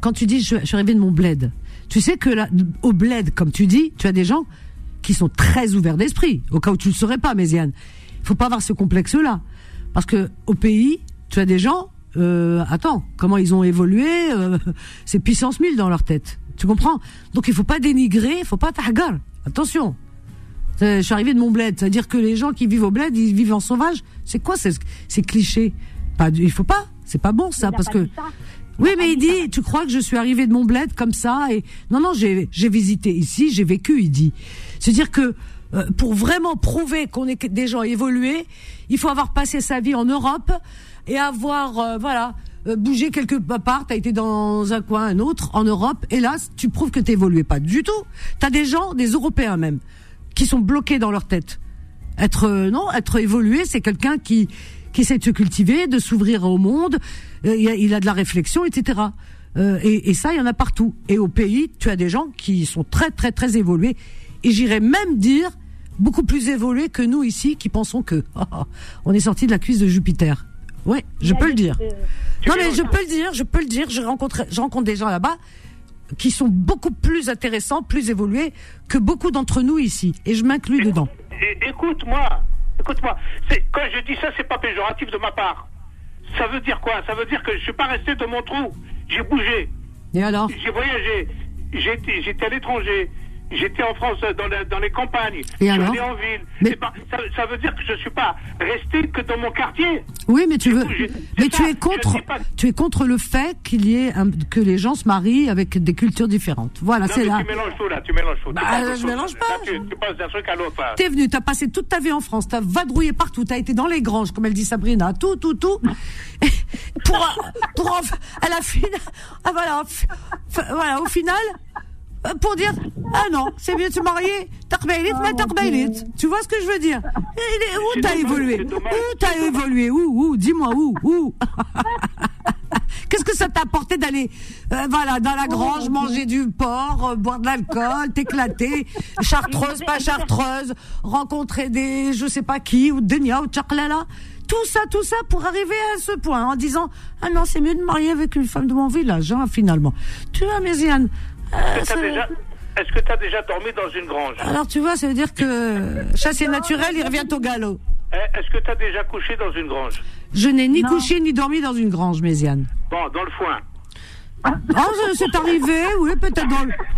quand tu dis je suis arrivé de mon bled, tu sais que là, au bled, comme tu dis, tu as des gens qui sont très ouverts d'esprit. Au cas où tu le saurais pas, Méziane. Il faut pas avoir ce complexe-là. Parce que au pays, tu as des gens, attends, comment ils ont évolué, c'est puissance 1000 dans leur tête. Tu comprends? Donc il faut pas dénigrer, il faut pas tahgar. Attention. Je suis arrivé de mon bled, c'est-à-dire que les gens qui vivent au bled, ils vivent en sauvage. C'est quoi ces clichés? Il faut pas, c'est pas bon ça, parce que... Oui, mais il dit, tu crois que je suis arrivé de mon bled comme ça et non, j'ai visité ici, j'ai vécu, il dit. C'est-à-dire que pour vraiment prouver qu'on est des gens évolués, il faut avoir passé sa vie en Europe et avoir, bougé quelque part, t'as été dans un coin, un autre, en Europe, et là, tu prouves que t'évoluais pas du tout. T'as des gens, des Européens même, qui sont bloqués dans leur tête. Être évolué, c'est quelqu'un qui essaie de se cultiver, de s'ouvrir au monde, il a de la réflexion, etc. Et ça, il y en a partout. Et au pays, tu as des gens qui sont très, très, très évolués. Et j'irais même dire, beaucoup plus évolués que nous ici, qui pensons que on est sorti de la cuisse de Jupiter. Ouais, je peux le dire. Non, mais je peux le dire. Je rencontre des gens là-bas qui sont beaucoup plus intéressants, plus évolués que beaucoup d'entre nous ici. Et je m'inclus dedans. Écoute-moi. Quand je dis ça, c'est pas péjoratif de ma part. Ça veut dire quoi? Ça veut dire que je suis pas resté dans mon trou. J'ai bougé. Et alors? J'ai voyagé. J'étais à l'étranger. J'étais en France, dans les campagnes. Et alors? J'allais en ville. Ça veut dire que je suis pas resté que dans mon quartier. Oui, mais tu es contre le fait qu'il y ait que les gens se marient avec des cultures différentes. Voilà, c'est là. Tu mélanges tout là, tu mélanges tout. Je mélange pas. Là, tu passes d'un truc à l'autre. Là. T'es venu, t'as passé toute ta vie en France, t'as vadrouillé partout, t'as été dans les granges, comme elle dit Sabrina, tout. pour à la fin, voilà, au final. Pour dire, non, c'est mieux de se marier, tu vois ce que je veux dire? Où t'as évolué? Où? Dis-moi, où? Qu'est-ce que ça t'a apporté d'aller, dans la grange, manger du porc, boire de l'alcool, t'éclater, chartreuse, pas chartreuse, rencontrer des, je sais pas qui, ou Denia, ou Tchaklala? Tout ça pour arriver à ce point, en disant, non, c'est mieux de marier avec une femme de mon village, finalement. Tu vois, Méziane, est-ce que tu as déjà dormi dans une grange? Alors tu vois, ça veut dire que chasser naturel, il revient au galop. Est-ce que tu as déjà couché dans une grange? Je n'ai ni couché ni dormi dans une grange, Méziane. Bon, dans le foin. C'est arrivé, oui, peut-être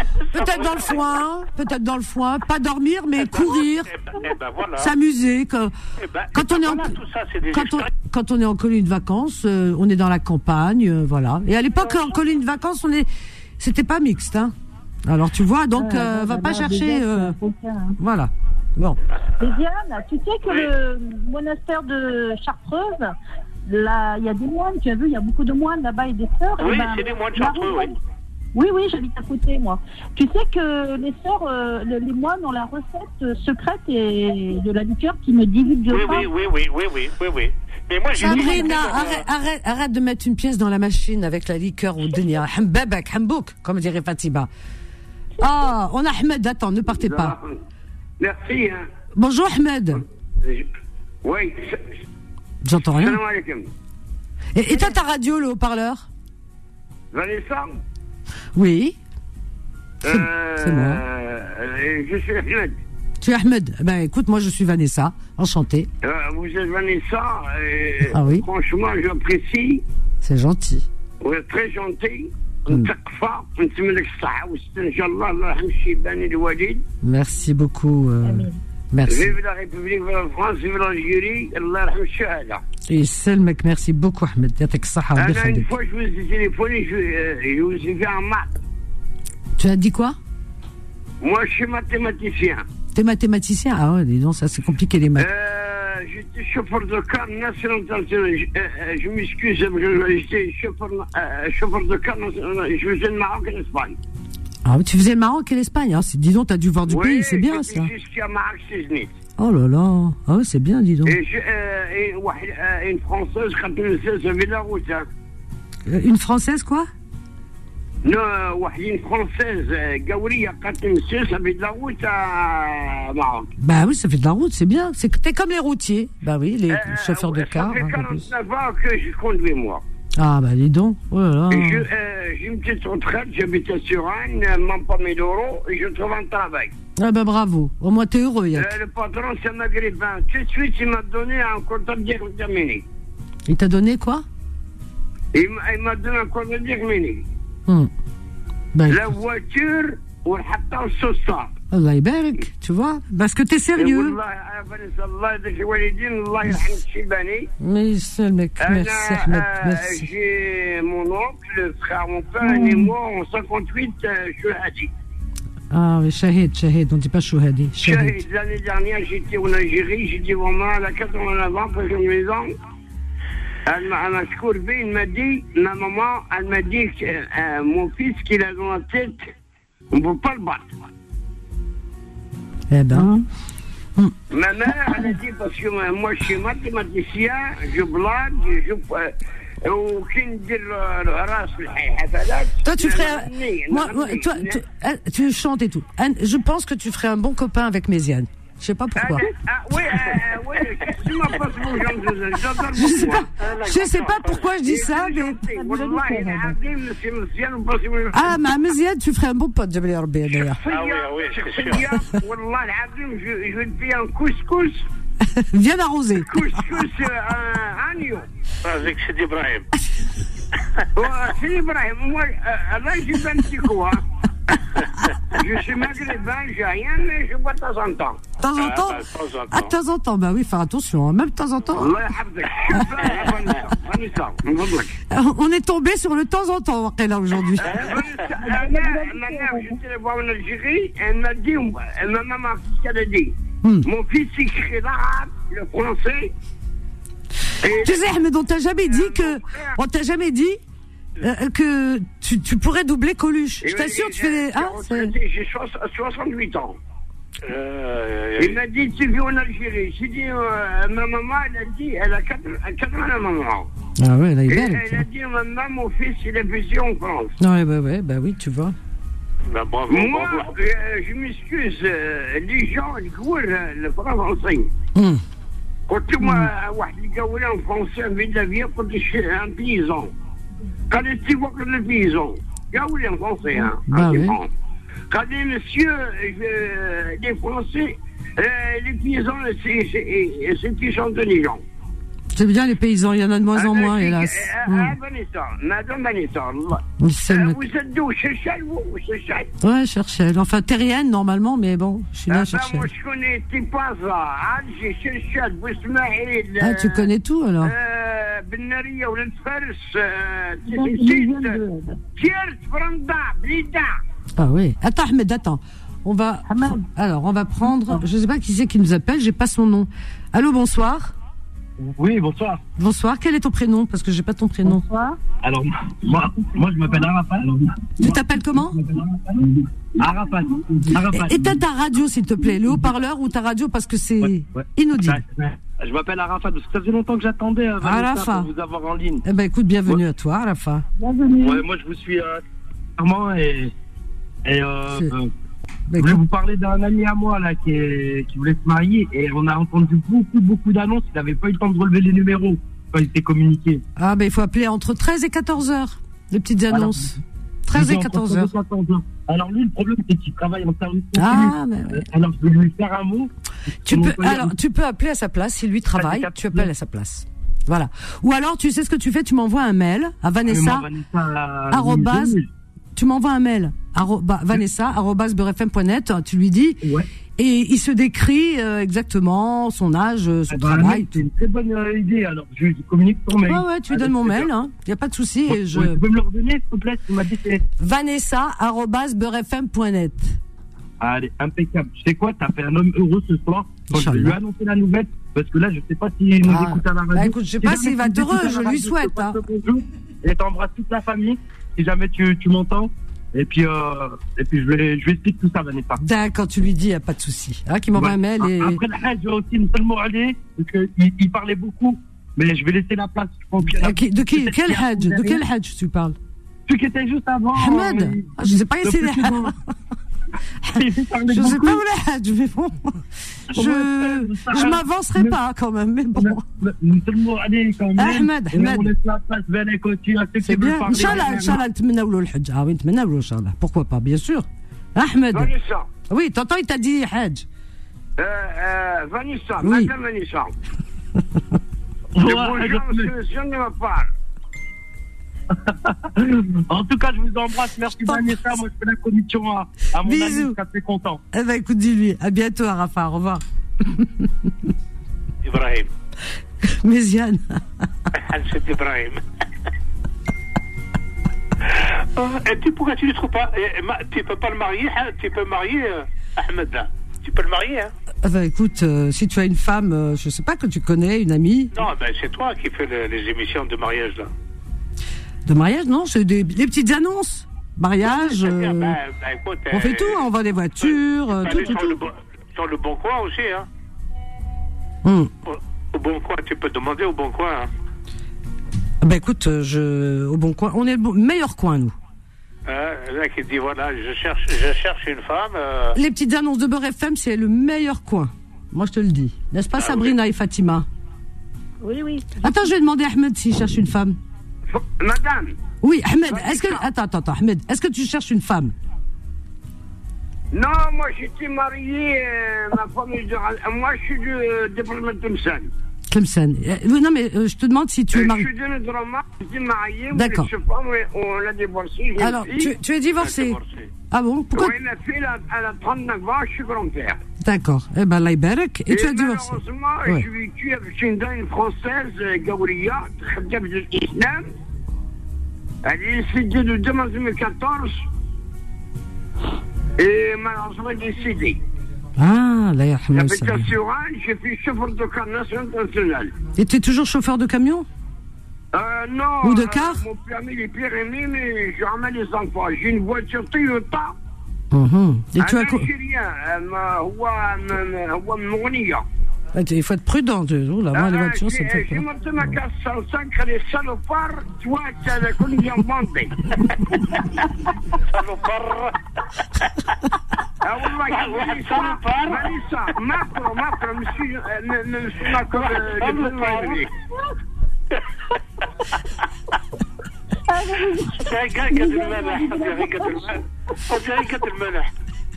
dans le foin, pas dormir, mais courir, voilà. s'amuser. Quand on est en colonie de vacances, on est dans la campagne, voilà. Et à l'époque, en colonie de vacances, c'était pas mixte, hein. Alors tu vois, donc va pas chercher. Voilà. Bon. Et Diane, tu sais que le monastère de Chartreuse, là, il y a des moines. Tu as vu, il y a beaucoup de moines là-bas et des sœurs. Oui, c'est des moines chartreux, oui. Oui, j'habite à côté, moi. Tu sais que les sœurs, les moines ont la recette secrète et de la liqueur qui me divulgue pas. Oui. Mais moi, Sabrina, arrête de mettre une pièce dans la machine avec la liqueur ou Denia. Hambabak, hambouk, comme dirait Fatima. On a Ahmed, attends, ne partez pas. Merci. Bonjour Ahmed. Oui. J'entends rien. Salam alaikum. Et t'as ta radio, le haut-parleur? Vanessa? Oui. C'est moi. Je suis Ahmed. Tu es Ahmed? Écoute, moi je suis Vanessa, enchantée. Vous êtes Vanessa, oui. Franchement, j'apprécie. C'est gentil. Vous êtes très gentil. Merci beaucoup. Merci. Vive la République, vive la France, vive l'Algérie. Allah yarham Shahada. Et Selmek, merci beaucoup Ahmed. Une fois, je vous ai téléphoné, je vous ai fait un maths. Tu as dit quoi? Moi, je suis mathématicien. T'es mathématicien? Ah ouais, dis donc, ça c'est compliqué les maths. J'étais chauffeur de car national international. Je m'excuse, j'étais chauffeur de car national. Je faisais le Maroc et l'Espagne. Ah, tu faisais le Maroc et l'Espagne. Dis donc, t'as dû voir du pays, c'est bien ça. Oui, jusqu'à Maroc, c'est Oh là là, ah ouais, c'est bien, dis donc. Et une Française, quand ça avait la route. Une Française, quoi? Non, une Française, Gaouria, quand ça avait de la route à Maroc. Bah oui, ça fait de la route, c'est bien. T'es comme les routiers. Bah oui, les chauffeurs de car. Ça fait 49 ans que je conduis, moi. Ah bah dis donc, oh là là. j'ai une petite retraite, j'habite à Suresnes, même pas 1000 euros, et je trouve un travail. Ah ben bravo, au moins t'es heureux, Yak. Le patron, c'est maghrébin. Tout de suite, il m'a donné un contrat déterminé. Il t'a donné quoi? Il m'a donné un contrat déterminé. Ben, La voiture, on l'a au sous-star. Allah يبارك, tu vois, parce que t'es sérieux. Mais c'est le mec, merci Ahmed, merci. J'ai mon oncle, le frère, mon père et moi en 58, Chouhadi. Ah oui, Shahid, on dit pas Chouhadi. Shahid, l'année dernière, j'étais en Algérie, j'étais vraiment à la 89 ans, pour une maison. Elle m'a scourbé, il m'a dit, ma maman, elle m'a dit que mon fils qu'il a dans la tête, on ne peut pas le battre. Eh ben. Ma mère, elle a dit, parce que moi, je suis mathématicien, je blague, aucune dire le ras, le hafalat. Toi, tu ferais. Toi, tu chantes et tout. Je pense que tu ferais un bon copain avec Méziane. Je sais pas pourquoi. Oui, tu m'as pas je sais pas pourquoi je dis ça, mais. Ah, mais Méziane, tu ferais un bon pote, Jabali Rabbi, d'ailleurs. Ah oui, c'est sûr. Je vais te payer un couscous. Viens m'arroser. Couscous agneau. Avec Sidi Ibrahim. Sidi Ibrahim, moi, là, j'ai 26 quoi. Je suis maghrébin, j'ai rien, mais je bois de temps en temps. De temps en temps? Ah, de temps en temps, bah oui, faire attention, hein. Même de temps en temps. On est tombé sur le temps en temps, là, aujourd'hui. Ma mère, j'étais la voir en Algérie, elle m'a dit, ma maman, qu'elle a dit, mon fils écrit l'arabe, le français. Tu sais, Ahmed, on t'a jamais dit que tu pourrais doubler Coluche. Je t'assure, tu fais des... J'ai 68 ans. Il m'a dit, tu vis en Algérie. J'ai dit, ma maman, elle a dit, elle a 80 ans. Ah ouais, elle est belle. Elle a dit, maman, mon fils, il est venu en France. Bah oui, tu vois. Ben, bravo, moi, je m'excuse, les gens, ils courent le français. Quand tu m'as dit en français, un vide-la-vie, quand je suis un paysan. Quand tu vois que le paysan, il y a où les Français, hein, quand les messieurs, les Français, les paysans, c'est qui sont intelligents. C'est bien les paysans, il y en a de moins en moins, hélas. Madame Vanessa, vous êtes d'où, Cherchel, vous, Cherchel? Ouais, Cherchel. Enfin, terrienne, normalement, mais bon, je suis là, Cherchel. Moi, je connais Tipaza, Alger, Cherchel, Bouismaïl. Ah, tu connais tout, alors? Benaria, Ouled Fars, Tiert, Franda, Blida. Ah oui. Attends, Ahmed, attends. On va prendre, je sais pas qui c'est qui nous appelle, j'ai pas son nom. Allô, bonsoir. Oui, bonsoir. Bonsoir, quel est ton prénom? Parce que j'ai pas ton prénom. Bonsoir. Alors, moi je m'appelle Arafat. Tu t'appelles comment? Arafat. Éteins ta radio, s'il te plaît, le haut-parleur ou ta radio, parce que c'est inaudible. Je m'appelle Arafat, parce que ça faisait longtemps que j'attendais Vanessa pour vous avoir en ligne. Eh ben écoute, bienvenue à toi, Arafat. Bienvenue. Ouais, moi je vous suis clairement et je voulais vous parler d'un ami à moi là qui voulait se marier et on a entendu beaucoup d'annonces. Il n'avait pas eu le temps de relever les numéros quand il était communiqué. Ah ben il faut appeler entre 13 et 14 heures, les petites annonces. 13 et 14 heures. Alors lui, le problème c'est qu'il travaille en service continu. Ah mais ouais. Alors je vais lui faire un mot. Tu peux appeler à sa place si lui travaille. Tu appelles à sa place. Voilà. Ou alors tu sais ce que tu fais, tu m'envoies un mail à Vanessa. Tu m'envoies un mail à vanessa@beurrefm.net, tu lui dis, et il se décrit exactement son âge, son travail. C'est une très bonne idée, alors je communique ton mail. Ouais, tu lui donnes mon mail, il n'y a pas de souci. Tu peux me le redonner, s'il te plaît, tu m'as dit c'est... vanessa@beurrefm.net. Allez, impeccable. Tu sais quoi, t'as fait un homme heureux ce soir, quand je vais lui annoncer la nouvelle, parce que là, je sais pas s'il nous écoute à la radio. Écoute, je sais pas s'il va être heureux, je lui souhaite. Et t'embrasses toute la famille. Si jamais tu m'entends, et puis je vais expliquer tout ça, Vanessa. D'accord, tu lui dis, il n'y a pas de souci. Qui m'envoie un mail et... Après le hajj, je vais aussi me seulement aller, parce qu'il parlait beaucoup, mais je vais laisser la place. De quel hajj tu parles? Celui qui était juste avant. Ahmed, je ne sais pas essayer. Je sais pas où la Hadj, mais bon. Je m'avancerai pas quand même, mais bon. Ahmed. C'est bien. Inch'Allah, نتمناو le Hajj. Ah oui, نتمناو Inch'Allah. Pourquoi pas, bien sûr. Ahmed. Vanessa. Oui, tonton, il t'a dit Hajj. Vanessa, Oui. Madame Vanessa. Je ne me parle. En tout cas, je vous embrasse. Merci Vanessa. Moi, je fais la commission à mon Bisous. ami, ça fait content. Eh ben, écoute, dis-lui. À bientôt, Arafat. Au revoir. Ibrahim. Méziane. C'est Ibrahim. Et tu, pourquoi tu ne le trouves pas? Tu peux pas le marier, hein? Tu peux marier Ahmed là. Tu peux le marier, hein? Ah ben, écoute, si tu as une femme, je sais pas, que tu connais, une amie. Non, ben c'est toi qui fais les émissions de mariage là. De mariage, non, c'est des petites annonces. Mariage. Écoute, on fait tout, hein, on vend des voitures, tout. Sur le Bon Coin aussi, hein. Au Bon Coin, tu peux demander au Bon Coin. Hein. Ben écoute, au Bon Coin, on est le meilleur coin, nous. Là qui dit voilà, je cherche une femme. Les petites annonces de Beurre FM, c'est le meilleur coin. Moi, je te le dis. N'est-ce pas, Sabrina et Fatima? Oui, oui. Attends, je vais demander à Ahmed s'il cherche une femme. Madame. Oui, Ahmed, est-ce que... Attends, Ahmed, est-ce que tu cherches une femme? Non, moi j'étais marié, ma famille de... Moi je suis du département de Tlemcen. Tlemcen. Oui, non, mais je te demande si tu es marié. Je suis de Drama, j'étais marié, d'accord. Je sais pas, mais on l'a divorcé. Alors, tu es divorcé? Ah bon? Pourquoi? Oui, la fille, elle a 39 ans, je suis grand-père. D'accord. Eh ben, Allah Ibarak. Et tu as divorcé? Malheureusement, j'ai vécu avec une Française, Gaouria, Khadjab de l'Islam. Elle est décédée de 2014. Et malheureusement, elle est décédée. Ah, là, j'avais assurance, j'ai fait chauffeur de car national international. Et tu es toujours chauffeur de camion? Non. Ou de car? Mon permis est périmé, mais je ramène les enfants. J'ai une voiture Toyota. Et tu as quoi? Il faut être prudent. Là, les voitures, c'est tout. J'ai monté ma 405, les salopards, tu vois, c'est la collision bandée. Salopard. Ah, Vanessa, Macron, monsieur Macron, قد الملح قد الملح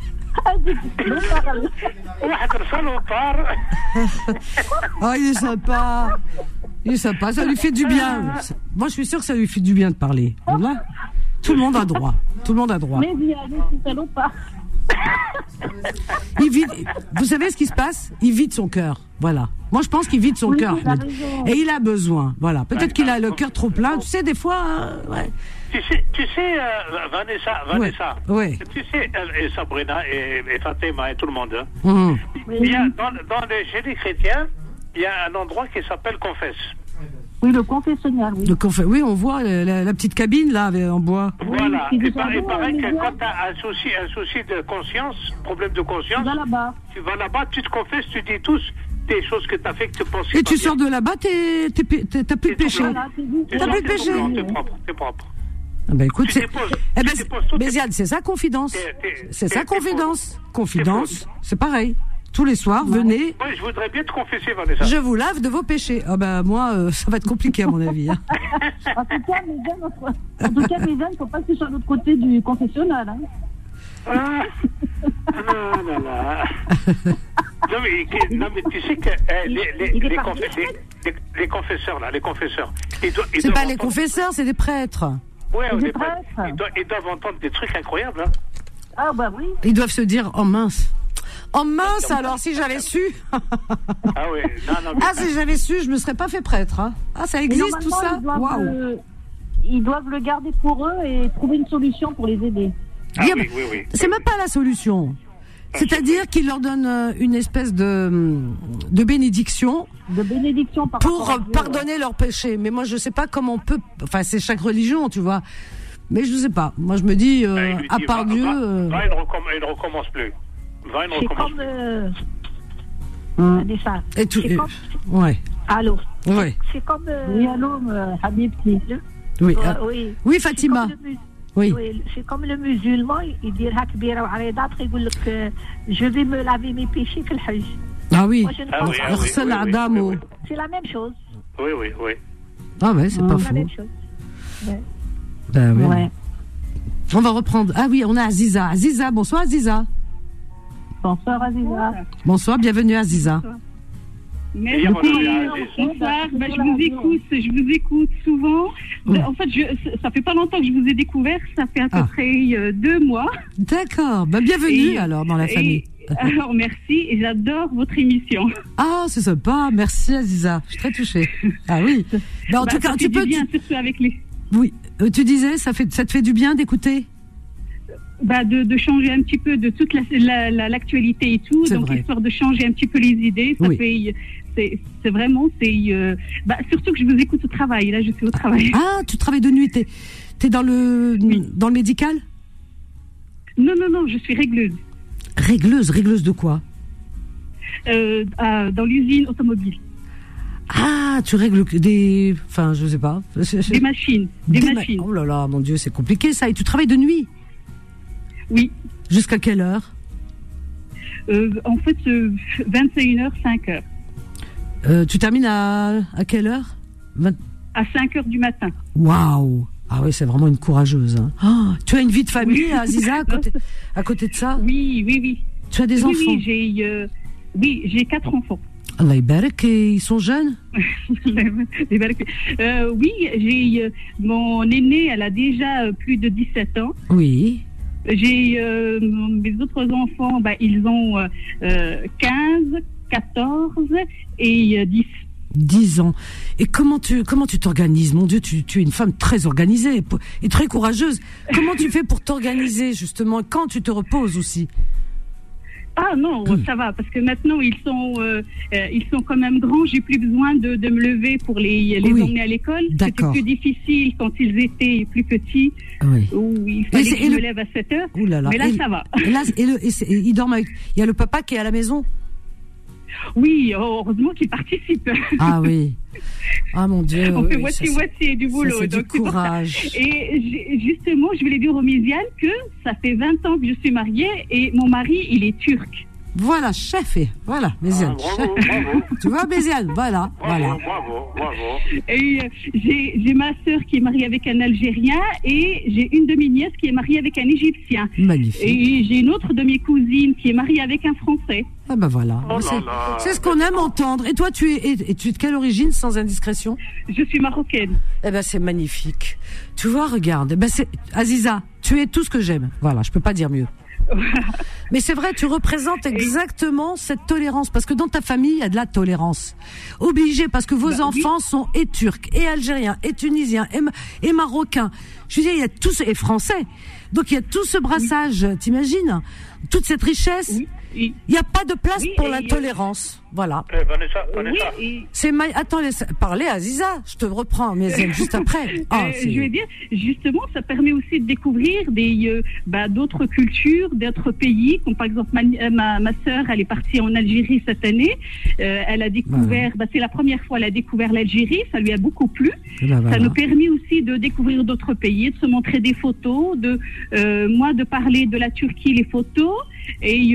واحد رسله طار. Oh, il est sympa, ça lui fait du bien. Moi, je suis sûre que ça lui fait du bien de parler. Là, tout le monde a droit. Mais il y a des salopards. Il vide. Vous savez ce qui se passe? Il vide son cœur. Voilà. Moi, je pense qu'il vide son cœur. Et il a besoin. Voilà. Peut-être qu'il a le cœur trop plein. Tu sais, des fois. Ouais. Tu sais, Vanessa. Ouais. Tu sais, et Sabrina et Fatima et tout le monde. Il y a chez les chrétiens, il y a un endroit qui s'appelle Confesse. Oui, le confessionnal, oui. Oui, on voit la petite cabine là en bois. Voilà. Il paraît que quand tu as un souci de conscience, problème de conscience, tu vas là-bas, tu te confesses, tu dis tous des choses que tu as fait que tu pensais. Et tu sors de là-bas, t'as plus de péché. T'as plus de péché. T'es propre. Ah ben écoute, Béziane, c'est sa confidence. C'est sa confidence. Confidence, c'est pareil. Tous les soirs, venez. Oui, je voudrais bien te confesser, Vanessa. Je vous lave de vos péchés. Ah ben moi, ça va être compliqué à mon avis. Hein. En tout cas, mes jeunes, il ne faut pas que tu sois de l'autre côté du confessionnal. Hein. Non, mais tu sais que les confesseurs, là, les confesseurs. C'est pas les confesseurs, c'est des prêtres. Oui, ils doivent entendre des trucs incroyables. Hein. Ah, bah oui. Ils doivent se dire, oh mince. Oh mince, alors si j'avais su. Ah oui, non. Ah, si j'avais su, je me serais pas fait prêtre. Hein. Ah, ça existe tout ça. Ils doivent le garder pour eux et trouver une solution pour les aider. Ah, oui. C'est même pas la solution. C'est-à-dire qu'il leur donne une espèce de bénédiction. De bénédiction pour pardonner leurs péchés. Mais moi, je sais pas comment on peut. Enfin, c'est chaque religion, tu vois. Mais je sais pas. Moi, je me dis, à part Dieu. Il ne recommence plus. C'est comme ça. Et tout. Ouais. Allô. Ouais. C'est comme. Oui, allô, Habibti. Oui. Oui, Fatima. Oui. C'est comme le musulman, il dira كبيرة وعريضة, après il dit que je vais me laver mes péchés que le hajj. Ah oui. Moi, je ne pense pas. C'est la même chose. Oui. Ah ouais, c'est pas la faux. même chose. Ouais. Ben oui. Ouais. On va reprendre. Ah oui, on a Aziza. Aziza, bonsoir Aziza. Bonsoir Aziza. Bonsoir, bienvenue Aziza. Merci. Bonsoir. Je vous écoute souvent. En fait, ça fait pas longtemps que je vous ai découvert. Ça fait à peu près 2 mois. D'accord. Ben, bienvenue alors dans la famille. Alors merci et j'adore votre émission. Ah, c'est sympa. Merci Aziza. Je suis très touchée. Ah oui. Ben, en tout cas, tu peux. Bien, surtout avec les. Oui. Tu disais, ça te fait du bien d'écouter. De changer un petit peu de toute l'actualité et tout, c'est donc vrai. Histoire de changer un petit peu les idées, ça fait, c'est vraiment, surtout que je vous écoute au travail, là je suis au travail. Ah, tu travailles de nuit, t'es dans le médical? Non, je suis régleuse. Régleuse de quoi? Dans l'usine automobile. Ah, tu règles je sais pas. Des machines. Oh là là, mon Dieu, c'est compliqué ça. Et tu travailles de nuit? Oui. Jusqu'à quelle heure? En fait, 21h, 5h. Tu termines à quelle heure? À 5h du matin. Waouh! Ah oui, c'est vraiment une courageuse. Hein. Oh, tu as une vie de famille, Aziza, à côté de ça? Oui. Tu as des enfants? Oui, j'ai 4 enfants. Allah Ibarak, et ils sont jeunes? Oui, j'ai mon aînée, elle a déjà plus de 17 ans. Oui. J'ai mes autres enfants, ils ont 15, 14 et 10. 10 ans. Et comment tu t'organises? Mon Dieu, tu es une femme très organisée et très courageuse. Comment tu fais pour t'organiser, justement, quand tu te reposes aussi? Ah non, ça va, parce que maintenant ils sont quand même grands, j'ai plus besoin de me lever pour les emmener à l'école. C'était plus difficile quand ils étaient plus petits, où il fallait que je me lève à 7h, mais là ça va. Ils dorment avec... Il y a le papa qui est à la maison? Oui, heureusement qu'il participe. Ah oui. Ah mon Dieu. On fait moitié du boulot. C'est du courage. Et justement, je voulais dire aux Méziane que ça fait 20 ans que je suis mariée et mon mari, il est turc. Voilà, chef. Voilà, Méziane. Bravo. Tu vois, Méziane, voilà. Bravo. Et j'ai ma sœur qui est mariée avec un Algérien et j'ai une de mes nièces qui est mariée avec un Égyptien. Magnifique. Et j'ai une autre de mes cousines qui est mariée avec un Français. Ah ben voilà. C'est ce qu'on aime entendre. Et toi, tu es de quelle origine, sans indiscrétion? Je suis marocaine. Eh ben c'est magnifique. Tu vois, regarde. Aziza, tu es tout ce que j'aime. Voilà, je peux pas dire mieux. Mais c'est vrai, tu représentes exactement cette tolérance, parce que dans ta famille, il y a de la tolérance. Obligé, parce que vos enfants sont et turcs, et algériens, et tunisiens, et marocains. Je veux dire, il y a tous, et français. Donc il y a tout ce brassage, t'imagines? Toute cette richesse. Il n'y a pas de place pour l'intolérance. Voilà. Vanessa. Attends, laisse parler Aziza. Je te reprends, mais juste après. Je veux dire, justement, ça permet aussi de découvrir d'autres cultures, d'autres pays. Comme par exemple, ma sœur, elle est partie en Algérie cette année. Elle a découvert, c'est la première fois, elle a découvert l'Algérie. Ça lui a beaucoup plu. Ça nous permet aussi de découvrir d'autres pays, de se montrer des photos, de parler de la Turquie, les photos. Et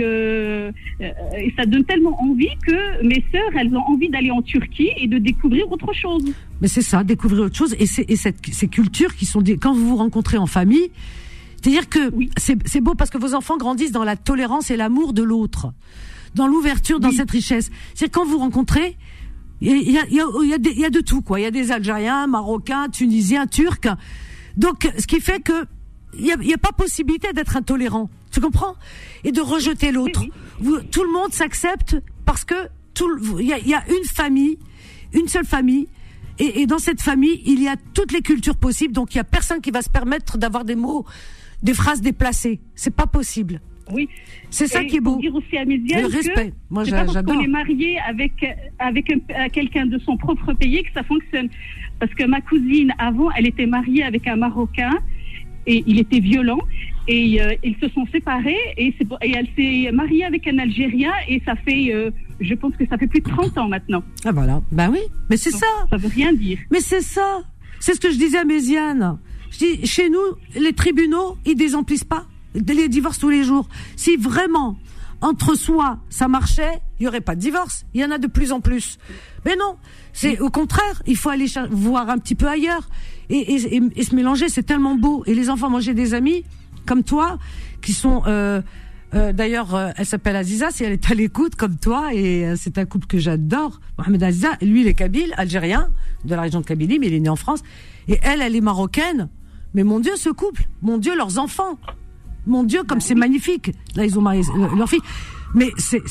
ça donne tellement envie que mes sœurs, elles ont envie d'aller en Turquie et de découvrir autre chose. Mais c'est ça, découvrir autre chose. Et ces cultures qui sont quand vous vous rencontrez en famille, c'est-à-dire que c'est beau parce que vos enfants grandissent dans la tolérance et l'amour de l'autre, dans l'ouverture, dans cette richesse. C'est quand vous rencontrez, il y a de tout, quoi. Il y a des Algériens, Marocains, Tunisiens, Turcs. Donc, ce qui fait que il y a pas possibilité d'être intolérant. Tu comprends? Et de rejeter l'autre. Tout le monde s'accepte parce que il y a une famille, une seule famille. Et dans cette famille, il y a toutes les cultures possibles. Donc, il y a personne qui va se permettre d'avoir des mots, des phrases déplacées. C'est pas possible. Oui. C'est ça qui est beau. Dire aussi à Méziane le respect. Moi, j'adore. J'adore. On est marié avec quelqu'un de son propre pays que ça fonctionne. Parce que ma cousine, avant, elle était mariée avec un Marocain. Et il était violent et ils se sont séparés et elle s'est mariée avec un Algérien et ça fait, je pense que ça fait plus de 30 ans maintenant. Ah voilà, oui, mais c'est ça. Ça veut rien dire. Mais c'est ça. C'est ce que je disais à Méziane. Je dis, chez nous, les tribunaux, ils désemplissent pas les divorces tous les jours. Si vraiment, entre soi, ça marchait, il y aurait pas de divorce. Il y en a de plus en plus. Mais non, c'est au contraire, il faut aller voir un petit peu ailleurs et se mélanger, c'est tellement beau. Et les enfants, moi j'ai des amis comme toi qui sont d'ailleurs, elle s'appelle Aziza, si elle est à l'écoute comme toi, et c'est un couple que j'adore. Mohamed Aziza, lui il est kabyle, algérien, de la région de Kabylie, mais il est né en France. Et elle est marocaine. Mais mon Dieu, ce couple, mon Dieu, leurs enfants. Mon Dieu, comme c'est magnifique. Là, ils ont marié leur fille. Mais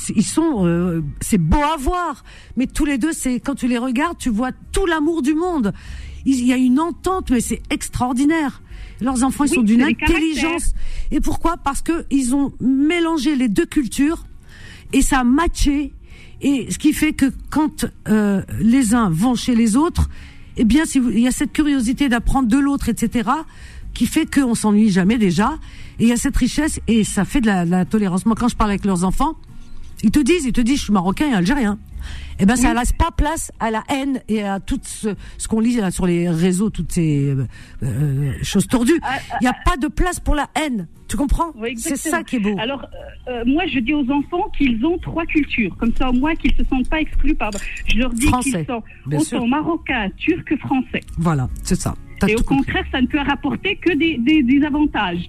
c'est beau à voir. Mais tous les deux, quand tu les regardes, tu vois tout l'amour du monde. Il y a une entente, mais c'est extraordinaire. Leurs enfants, ils sont d'une intelligence. Et pourquoi? Parce que ils ont mélangé les deux cultures et ça a matché. Et ce qui fait que quand les uns vont chez les autres, eh bien, il y a cette curiosité d'apprendre de l'autre, etc., qui fait qu'on s'ennuie jamais déjà. Et il y a cette richesse et ça fait de la tolérance. Moi, quand je parle avec leurs enfants, ils te disent, je suis marocain et algérien. Eh ben, ça laisse pas place à la haine et à tout ce qu'on lit là sur les réseaux, toutes ces choses tordues. Il n'y a pas de place pour la haine. Tu comprends? Oui, c'est ça qui est beau. Alors, moi, je dis aux enfants qu'ils ont 3 cultures. Comme ça, au moins, qu'ils se sentent pas exclus par... Je leur dis qu'ils sont autant marocains, turcs, français. Voilà, c'est ça. Et au contraire, ça ne peut rapporter que des avantages.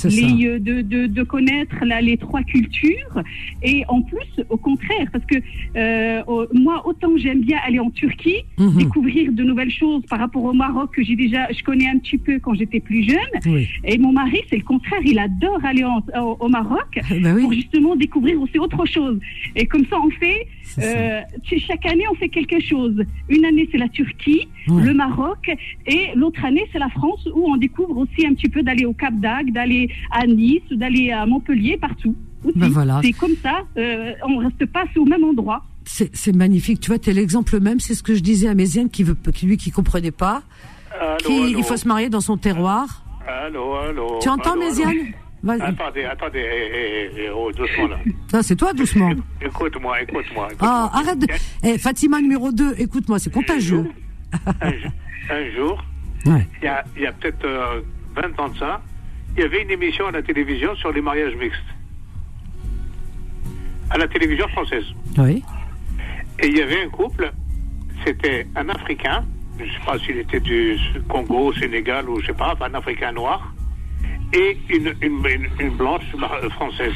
De connaître les 3 cultures, et en plus au contraire, parce que moi autant j'aime bien aller en Turquie, découvrir de nouvelles choses par rapport au Maroc que je connais un petit peu quand j'étais plus jeune, et mon mari c'est le contraire, il adore aller au Maroc pour justement découvrir aussi autre chose. Et comme ça on fait chaque année on fait quelque chose. Une année c'est la Turquie, le Maroc, et l'autre année c'est la France, où on découvre aussi un petit peu d'aller au Cap d'Agde, d'aller à Nice, d'aller à Montpellier, partout. Voilà. C'est comme ça, on reste pas au même endroit. C'est magnifique, tu vois, t'es l'exemple même, c'est ce que je disais à Méziane, qui comprenait pas, il faut se marier dans son terroir. Allô. Tu entends, Méziane? Attendez, doucement là. Ça, c'est toi, doucement. Écoute-moi. Ah, arrête de... Fatima numéro 2, écoute-moi, c'est contagieux. Un jour, il y a peut-être 20 ans de ça, il y avait une émission à la télévision sur les mariages mixtes. À la télévision française. Oui. Et il y avait un couple, c'était un Africain, je ne sais pas s'il était du Congo, Sénégal ou je ne sais pas, un Africain noir, et une blanche française.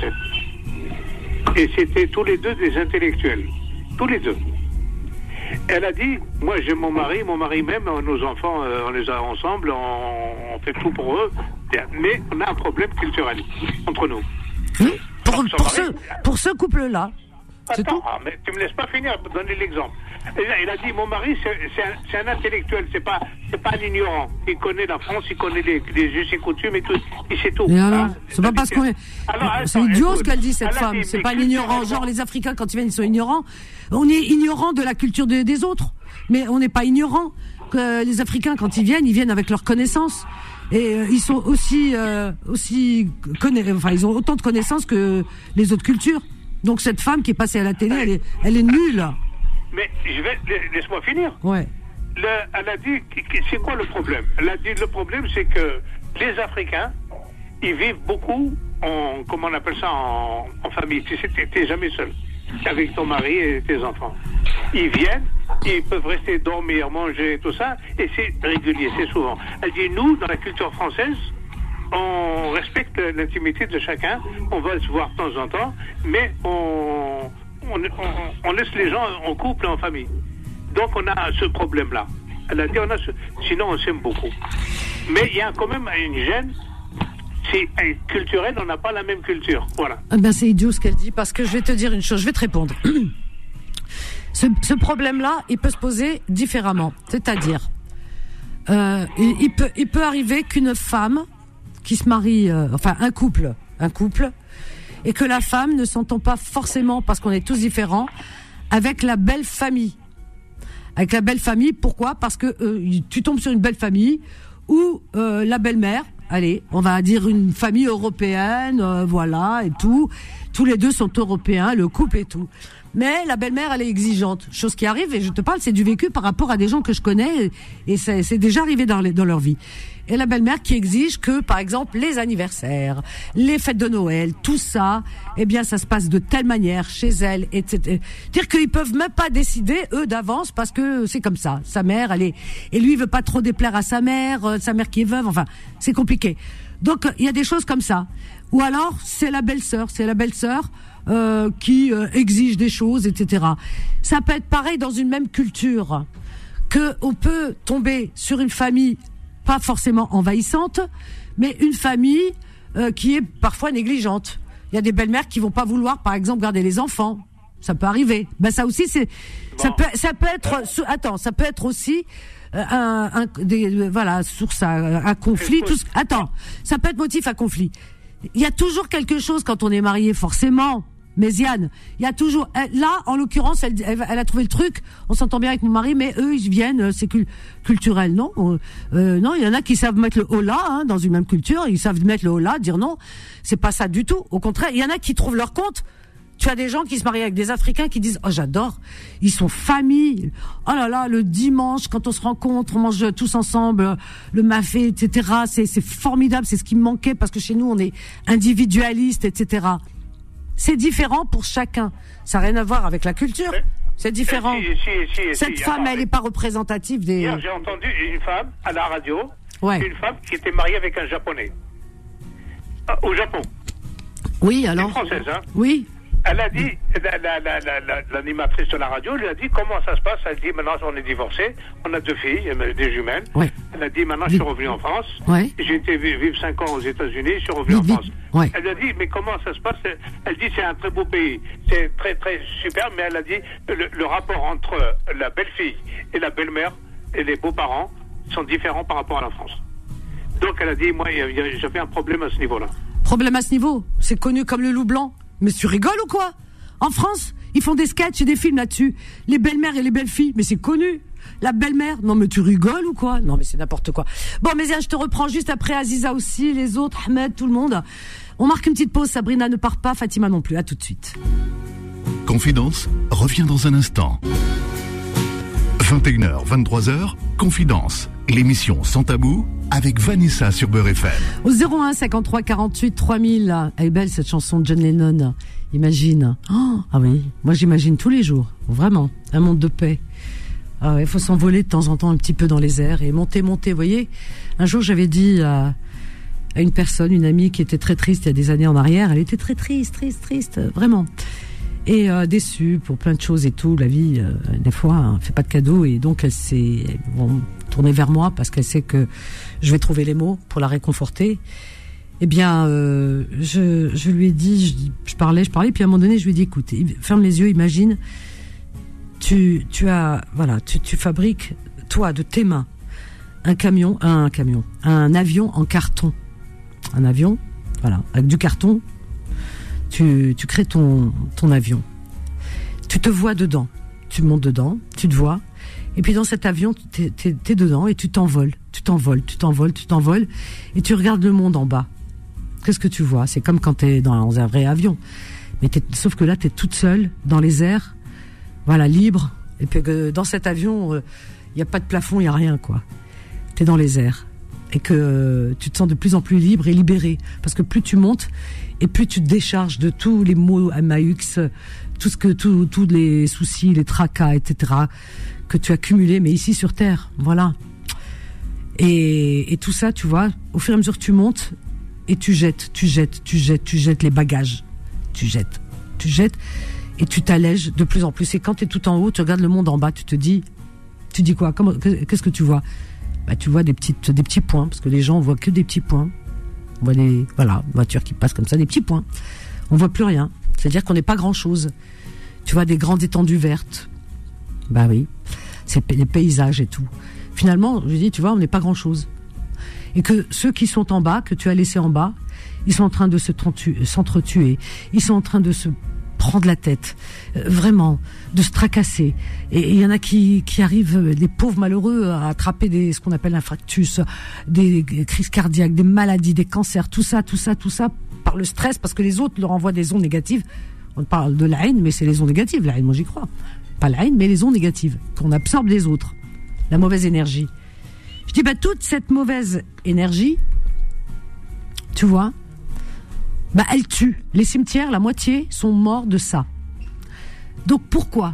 Et c'était tous les deux des intellectuels. Tous les deux. Elle a dit, moi j'ai mon mari même, nos enfants, on les a ensemble, on fait tout pour eux, mais on a un problème culturel entre nous. Pour ce couple-là. Attends, mais tu me laisses pas finir, donner l'exemple. Il a dit, mon mari c'est un intellectuel, c'est pas un ignorant. Il connaît la France, il connaît les us et coutumes et tout, et c'est tout. C'est pas parce qu'on est... C'est idiot ce qu'elle dit, cette femme. C'est pas un ignorant. Genre les Africains, quand ils viennent, ils sont ignorants. On est ignorant de la culture des autres, mais on n'est pas ignorant. Que les Africains, quand ils viennent avec leurs connaissances. Et ils sont ils ont autant de connaissances que les autres cultures. Donc cette femme qui est passée à la télé, elle est nulle. Mais laisse-moi finir. Ouais. Elle a dit, c'est quoi le problème? Elle a dit, le problème c'est que les Africains, ils vivent beaucoup comment on appelle ça, en famille. Tu sais, t'es jamais seul. Avec ton mari et tes enfants. Ils viennent, ils peuvent rester dormir, manger, tout ça, et c'est régulier, c'est souvent. Elle dit, nous, dans la culture française, on respecte l'intimité de chacun, on va se voir de temps en temps, mais on laisse les gens en couple, en famille. Donc on a ce problème-là. Elle a dit, sinon on s'aime beaucoup. Mais il y a quand même une gêne. C'est culturel, on n'a pas la même culture. Voilà. C'est idiot ce qu'elle dit, parce que je vais te dire une chose, je vais te répondre. Ce problème-là, il peut se poser différemment. C'est-à-dire, il peut arriver qu'une femme qui se marie, un couple, et que la femme ne s'entend pas forcément, parce qu'on est tous différents, avec la belle famille. Avec la belle famille, pourquoi? Parce que tu tombes sur une belle famille où la belle-mère, allez, on va dire une famille européenne, voilà, et tout. Tous les deux sont européens, le couple et tout. Mais la belle-mère, elle est exigeante. Chose qui arrive, et je te parle, c'est du vécu par rapport à des gens que je connais, et c'est déjà arrivé dans leur vie. et la belle-mère qui exige que, par exemple, les anniversaires, les fêtes de Noël, tout ça, eh bien, ça se passe de telle manière chez elle, etc. C'est-à-dire qu'ils peuvent même pas décider, eux, d'avance, parce que c'est comme ça. Sa mère, et lui, il veut pas trop déplaire à sa mère qui est veuve, enfin, c'est compliqué. Donc, il y a des choses comme ça. Ou alors, c'est la belle-sœur qui exige des choses, etc. Ça peut être pareil dans une même culture, que on peut tomber sur une famille pas forcément envahissante, mais une famille qui est parfois négligente. Il y a des belles-mères qui vont pas vouloir, par exemple, garder les enfants. Ça peut arriver. Ben ça aussi, ça peut être aussi source à un conflit. Ça peut être motif à conflit. Il y a toujours quelque chose quand on est marié, forcément. Mais Ziane, il y a toujours, là, en l'occurrence, elle a trouvé le truc. On s'entend bien avec mon mari, mais eux, ils viennent, c'est culturel, non? Non, il y en a qui savent mettre le holà, dans une même culture. Ils savent mettre le holà, dire non. C'est pas ça du tout. Au contraire, il y en a qui trouvent leur compte. Tu as des gens qui se marient avec des Africains qui disent, oh, j'adore. Ils sont famille. Oh là là, le dimanche, quand on se rencontre, on mange tous ensemble, le mafé, etc. C'est formidable. C'est ce qui me manquait parce que chez nous, on est individualiste, etc. C'est différent pour chacun. Ça n'a rien à voir avec la culture. C'est différent. Cette femme, elle n'est pas représentative des... Hier, j'ai entendu une femme à la radio, une femme qui était mariée avec un Japonais. Au Japon. Oui, alors... Une Française, hein. Oui. Elle a dit, l'animatrice de la radio lui a dit comment ça se passe. Elle dit maintenant on est divorcés, on a 2 filles, des jumelles. Ouais. Elle a dit maintenant je suis revenu en France. Ouais. J'ai été vivre 5 ans aux États-Unis, je suis revenu en France. Ouais. Elle a dit mais comment ça se passe? Elle dit c'est un très beau pays, c'est très très super, mais elle a dit le rapport entre la belle-fille et la belle-mère et les beaux-parents sont différents par rapport à la France. Donc elle a dit moi j'avais un problème à ce niveau-là. Problème à ce niveau? C'est connu comme le loup blanc. Mais tu rigoles ou quoi? En France, ils font des sketchs et des films là-dessus. Les belles-mères et les belles-filles, mais c'est connu. La belle-mère, non mais tu rigoles ou quoi? Non mais c'est n'importe quoi. Bon, mais je te reprends juste après, Aziza aussi, les autres, Ahmed, tout le monde. On marque une petite pause, Sabrina ne part pas, Fatima non plus. À tout de suite. Confidence revient dans un instant. 21h, 23h, Confidence, l'émission Sans Tabou avec Vanessa sur Beurre FM. Au 01 53 48 3000. Elle est belle cette chanson de John Lennon. Imagine. Oh, ah oui, moi j'imagine tous les jours. Vraiment, un monde de paix. Ah ouais, il faut s'envoler de temps en temps un petit peu dans les airs et monter. Vous voyez, un jour j'avais dit à une personne, une amie qui était très triste il y a des années en arrière. Elle était très triste, vraiment. Et déçue pour plein de choses et tout. La vie, des fois, fait pas de cadeaux. Et donc, elle s'est tournée vers moi parce qu'elle sait que je vais trouver les mots pour la réconforter. Eh bien, je lui ai dit, je parlais. Puis à un moment donné, je lui ai dit, écoute, ferme les yeux, imagine, tu fabriques, toi, de tes mains, un avion en carton. Un avion, voilà, avec du carton. Tu crées ton avion. Tu te vois dedans. Tu montes dedans, tu te vois. Et puis dans cet avion, t'es dedans et tu t'envoles. Et tu regardes le monde en bas. Qu'est-ce que tu vois? C'est comme quand t'es dans un vrai avion. Mais sauf que là, t'es toute seule dans les airs. Voilà, libre. Et puis dans cet avion, y a pas de plafond, y a rien, quoi. T'es dans les airs. Et que tu te sens de plus en plus libre et libéré. Parce que plus tu montes, et plus tu te décharges de tous les mots MAX, tous les soucis, les tracas, etc., que tu as cumulés, mais ici sur Terre, voilà. Et tout ça, tu vois, au fur et à mesure que tu montes, et tu jettes les bagages. Tu jettes, et tu t'allèges de plus en plus. Et quand tu es tout en haut, tu regardes le monde en bas, tu dis quoi? Qu'est-ce que tu vois? Bah, tu vois des petits points, parce que les gens voient que des petits points. On voit des voitures qui passent comme ça, des petits points. On voit plus rien. C'est-à-dire qu'on n'est pas grand-chose. Tu vois des grandes étendues vertes. Bah oui, c'est les paysages et tout. Finalement, je dis, tu vois, on n'est pas grand-chose. Et que ceux qui sont en bas, que tu as laissés en bas, ils sont en train de s'entretuer. Ils sont en train de se prendre la tête, vraiment, de se tracasser. Et il y en a qui arrivent, des pauvres malheureux, à attraper ce qu'on appelle l'infarctus, des crises cardiaques, des maladies, des cancers, tout ça, par le stress, parce que les autres leur envoient des ondes négatives. On parle de la haine, mais c'est les ondes négatives, la haine, moi j'y crois. Pas la haine, mais les ondes négatives, qu'on absorbe des autres. La mauvaise énergie. Je dis, toute cette mauvaise énergie, tu vois, elle tue. Les cimetières, la moitié sont morts de ça. Donc pourquoi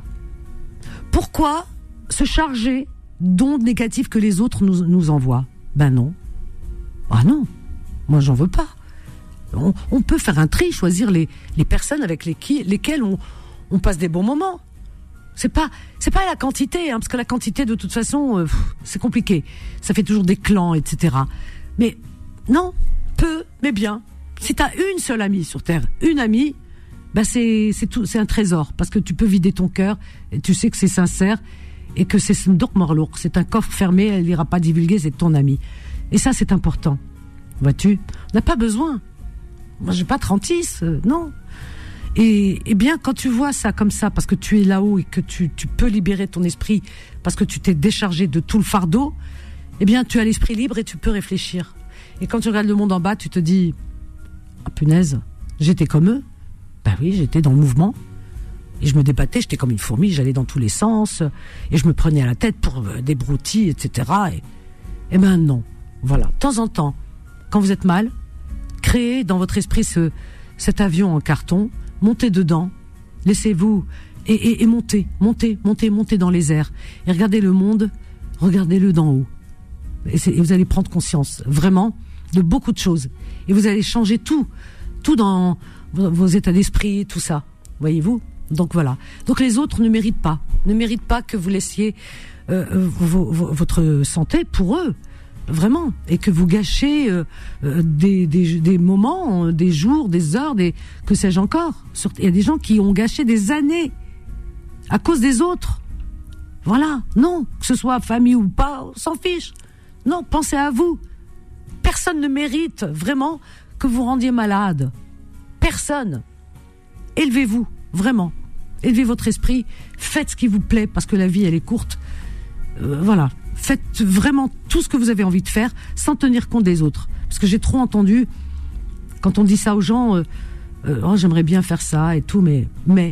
se charger d'ondes négatives que les autres nous envoient? Non. Ah non, moi j'en veux pas. On peut faire un tri, choisir les personnes avec lesquelles on passe des bons moments. C'est pas la quantité, parce que la quantité de toute façon c'est compliqué. Ça fait toujours des clans, etc. Mais non, peu, mais bien. Si t'as une seule amie sur Terre, une amie, c'est un trésor, parce que tu peux vider ton cœur et tu sais que c'est sincère et que c'est un coffre fermé, elle n'ira pas divulguer, c'est ton ami. Et ça c'est important. Vois-tu, on n'a pas besoin. Moi j'ai pas 36, non. Et bien quand tu vois ça comme ça, parce que tu es là-haut et que tu peux libérer ton esprit, parce que tu t'es déchargé de tout le fardeau, tu as l'esprit libre et tu peux réfléchir. Et quand tu regardes le monde en bas, tu te dis, ah punaise, j'étais comme eux. Oui, j'étais dans le mouvement. Et je me débattais, j'étais comme une fourmi, j'allais dans tous les sens. Et je me prenais à la tête pour des broutilles, etc. Et non. Voilà. De temps en temps, quand vous êtes mal, créez dans votre esprit cet avion en carton, montez dedans, laissez-vous, et montez dans les airs. Et regardez le monde, regardez-le d'en haut. Et vous allez prendre conscience, vraiment, de beaucoup de choses. Et vous allez changer tout dans vos états d'esprit, tout ça. Voyez-vous? Donc voilà. Donc les autres ne méritent pas que vous laissiez votre santé pour eux, vraiment, et que vous gâchez des moments, des jours, des heures, que sais-je encore. Il y a des gens qui ont gâché des années à cause des autres. Voilà. Non, que ce soit famille ou pas, on s'en fiche. Non, pensez à vous. Personne ne mérite vraiment que vous rendiez malade. Personne. Élevez-vous, vraiment. Élevez votre esprit. Faites ce qui vous plaît, parce que la vie, elle est courte. Voilà. Faites vraiment tout ce que vous avez envie de faire, sans tenir compte des autres. Parce que j'ai trop entendu, quand on dit ça aux gens, j'aimerais bien faire ça et tout, mais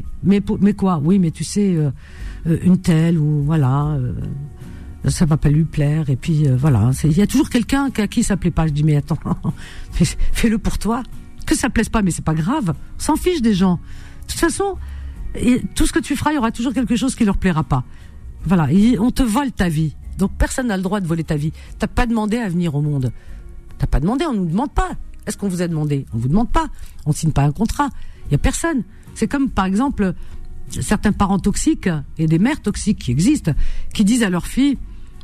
quoi? Oui, mais tu sais, une telle, ou voilà... ça va pas lui plaire, et puis voilà, il y a toujours quelqu'un à qui ça plaît pas. Je dis, mais attends, fais-le pour toi, que ça plaise pas, mais c'est pas grave, on s'en fiche des gens. De toute façon, tout ce que tu feras, il y aura toujours quelque chose qui leur plaira pas. Voilà, on te vole ta vie, donc personne n'a le droit de voler ta vie. T'as pas demandé à venir au monde, t'as pas demandé, on nous demande pas. Est-ce qu'on vous a demandé? On vous demande pas, on signe pas un contrat, il y a personne. C'est comme par exemple certains parents toxiques et des mères toxiques qui existent, qui disent à leur fille,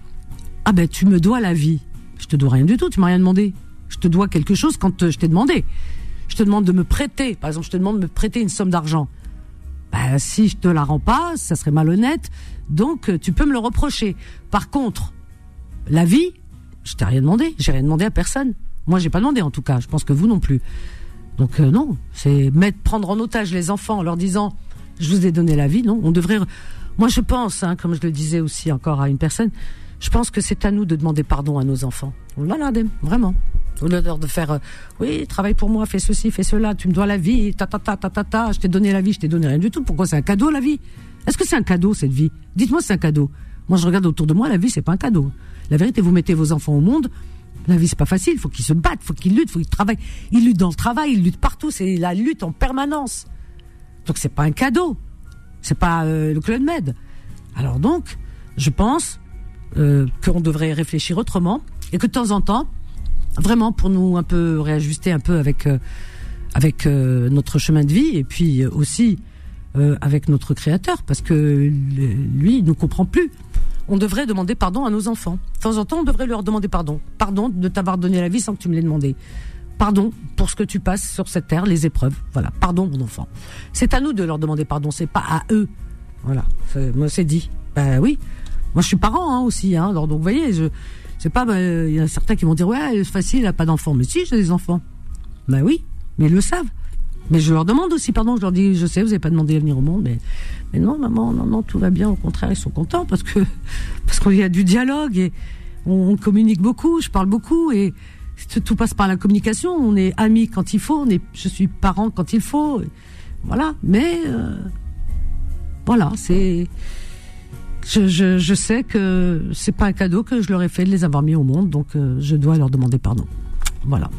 ah tu me dois la vie. Je te dois rien du tout, tu m'as rien demandé. Je te dois quelque chose quand je t'ai demandé. Je te demande de me prêter, par exemple, je te demande de me prêter une somme d'argent. Si je te la rends pas, ça serait malhonnête, donc tu peux me le reprocher. Par contre, la vie, je t'ai rien demandé, j'ai rien demandé à personne. Moi, j'ai pas demandé en tout cas, je pense que vous non plus. Donc non, c'est prendre en otage les enfants en leur disant, je vous ai donné la vie, non, on devrait... Moi, je pense, comme je le disais aussi encore à une personne, je pense que c'est à nous de demander pardon à nos enfants. Voilà, vraiment. Au lieu de faire, oui, travaille pour moi, fais ceci, fais cela, tu me dois la vie, je t'ai donné la vie, je t'ai donné rien du tout. Pourquoi c'est un cadeau, la vie? Est-ce que c'est un cadeau, cette vie? Dites-moi si c'est un cadeau. Moi, je regarde autour de moi, la vie, c'est pas un cadeau. La vérité, vous mettez vos enfants au monde, la vie, c'est pas facile, il faut qu'ils se battent, il faut qu'ils luttent, il faut qu'ils travaillent. Ils luttent dans le travail, ils luttent partout, c'est la lutte en permanence. Donc, c'est pas un cadeau. C'est pas le Club Med. Alors donc, je pense qu'on devrait réfléchir autrement, et que de temps en temps, vraiment pour nous un peu réajuster un peu avec notre chemin de vie, et puis aussi avec notre Créateur, parce que lui, il nous comprend plus. On devrait demander pardon à nos enfants. De temps en temps, on devrait leur demander pardon. Pardon de t'avoir donné la vie sans que tu me l'aies demandé. Pardon pour ce que tu passes sur cette terre, les épreuves. Voilà, pardon mon enfant. C'est à nous de leur demander pardon, c'est pas à eux. Voilà, moi c'est dit. Oui, moi je suis parent aussi. Alors, donc vous voyez, c'est pas. Il y en a certains qui vont dire ouais, c'est facile, elle a pas d'enfants. Mais si, j'ai des enfants. Oui, mais ils le savent. Mais je leur demande aussi pardon. Je leur dis, je sais, vous avez pas demandé à venir au monde, mais non, maman, non, tout va bien. Au contraire, ils sont contents parce qu'il y a du dialogue et on communique beaucoup. Je parle beaucoup et tout passe par la communication. On est amis quand il faut. Je suis parent quand il faut. Voilà. Mais voilà, c'est Je sais que c'est pas un cadeau que je leur ai fait de les avoir mis au monde, donc je dois leur demander pardon. Voilà.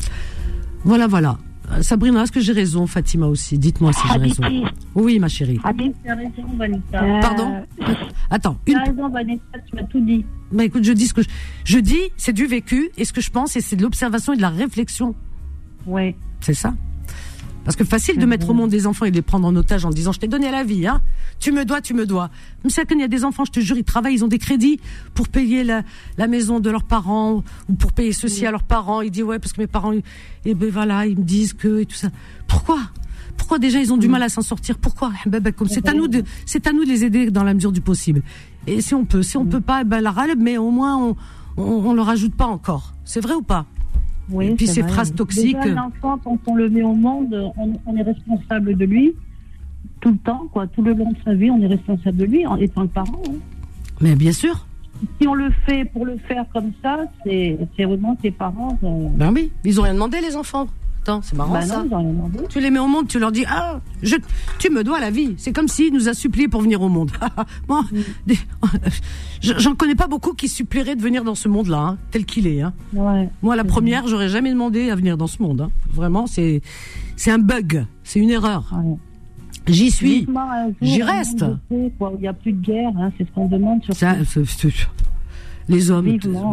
Sabrina, est-ce que j'ai raison? Fatima aussi, dites-moi si j'ai raison. Oui, ma chérie. Tu as raison, Vanessa. Pardon? Attends. Tu as raison, Vanessa, tu m'as tout dit. Bah écoute, je dis ce que je dis, c'est du vécu, et ce que je pense, et c'est de l'observation et de la réflexion. Ouais. C'est ça. Parce que facile de mettre au monde des enfants et de les prendre en otage en disant je t'ai donné la vie, hein. Tu me dois. Mais c'est qu'il y a des enfants, je te jure, ils travaillent, ils ont des crédits pour payer la maison de leurs parents ou pour payer ceci à leurs parents. Ils disent ouais parce que mes parents, et ben voilà, ils me disent que et tout ça. Pourquoi déjà ils ont du mal à s'en sortir? Pourquoi? Comme c'est à nous de les aider dans la mesure du possible. Et si on peut pas, la râle, mais au moins on le rajoute pas encore. C'est vrai ou pas? Oui, et puis ces phrases toxiques. Déjà, l'enfant, quand on le met au monde, on est responsable de lui tout le temps, quoi. Tout le long de sa vie, on est responsable de lui en étant le parent. Hein. Mais bien sûr. Si on le fait pour le faire comme ça, c'est vraiment tes parents. Ben oui, ils ont rien demandé les enfants. Attends, c'est marrant ça. Non, ils ont rien demandé. Tu les mets au monde, tu leur dis tu me dois la vie. C'est comme s'il nous a supplié pour venir au monde. Moi, j'en connais pas beaucoup qui supplieraient de venir dans ce monde-là, hein, tel qu'il est. Hein. Ouais, moi, la première, j'aurais jamais demandé à venir dans ce monde. Hein. Vraiment, c'est un bug, c'est une erreur. Ouais. J'y suis, j'y reste. Il n'y a plus de guerre, hein, c'est ce qu'on demande sur ça. Les hommes,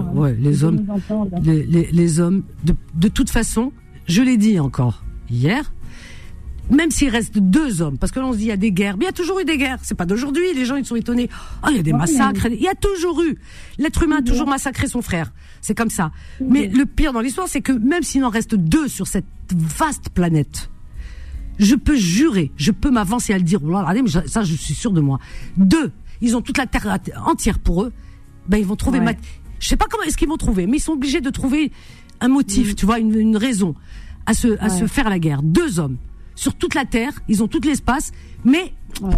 les hommes, de toute façon. Je l'ai dit encore hier, même s'il reste 2 hommes, parce que l'on se dit il y a des guerres, mais il y a toujours eu des guerres, c'est pas d'aujourd'hui, les gens ils sont étonnés, il y a des massacres, il y a toujours eu, l'être humain a toujours massacré son frère, c'est comme ça. Mais le pire dans l'histoire, c'est que même s'il en reste 2 sur cette vaste planète, je peux jurer, je peux m'avancer à le dire, mais ça je suis sûr de moi, 2, ils ont toute la terre entière pour eux, ils vont trouver, je sais pas comment est-ce qu'ils vont trouver, mais ils sont obligés de trouver un motif, tu vois, une raison à se faire la guerre. 2 hommes sur toute la terre, ils ont tout l'espace, mais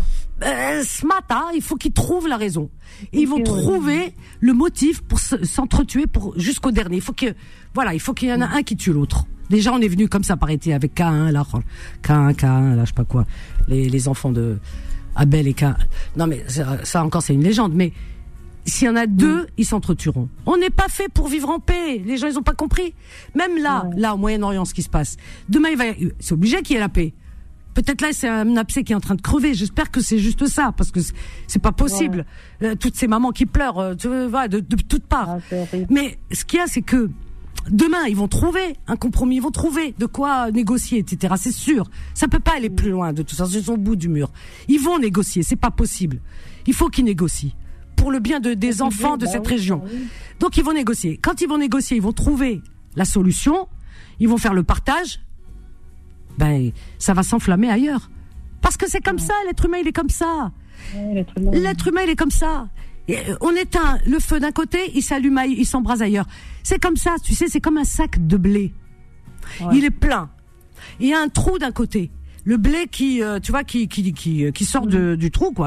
ce matin, il faut qu'ils trouvent la raison. Et ils vont trouver le motif pour s'entretuer jusqu'au dernier. Il faut qu'il y en a un qui tue l'autre. Déjà, on est venu comme ça par été avec Caïn, là, je sais pas quoi, les enfants de Abel et Caïn. Non mais ça encore c'est une légende, mais s'il y en a 2, ils s'entretueront. On n'est pas fait pour vivre en paix. Les gens, ils ont pas compris. Même là, au Moyen-Orient, ce qui se passe. Demain, c'est obligé qu'il y ait la paix. Peut-être là, c'est un abcès qui est en train de crever. J'espère que c'est juste ça, parce que c'est pas possible. Toutes ces mamans qui pleurent, de toutes parts. Mais ce qu'il y a, c'est que demain, ils vont trouver un compromis, ils vont trouver de quoi négocier, etc. C'est sûr. Ça peut pas aller plus loin de tout ça. Ils sont au bout du mur. Ils vont négocier. C'est pas possible. Il faut qu'ils négocient. Pour le bien des enfants de cette région. Donc ils vont négocier. Quand ils vont négocier, ils vont trouver la solution, ils vont faire le partage, ça va s'enflammer ailleurs. Parce que c'est comme ça, l'être humain il est comme ça. L'être humain il est comme ça. Et on éteint le feu d'un côté, il s'allume, il s'embrase ailleurs. C'est comme ça, tu sais, c'est comme un sac de blé. Il est plein. Il y a un trou d'un côté. Le blé qui sort du trou, quoi,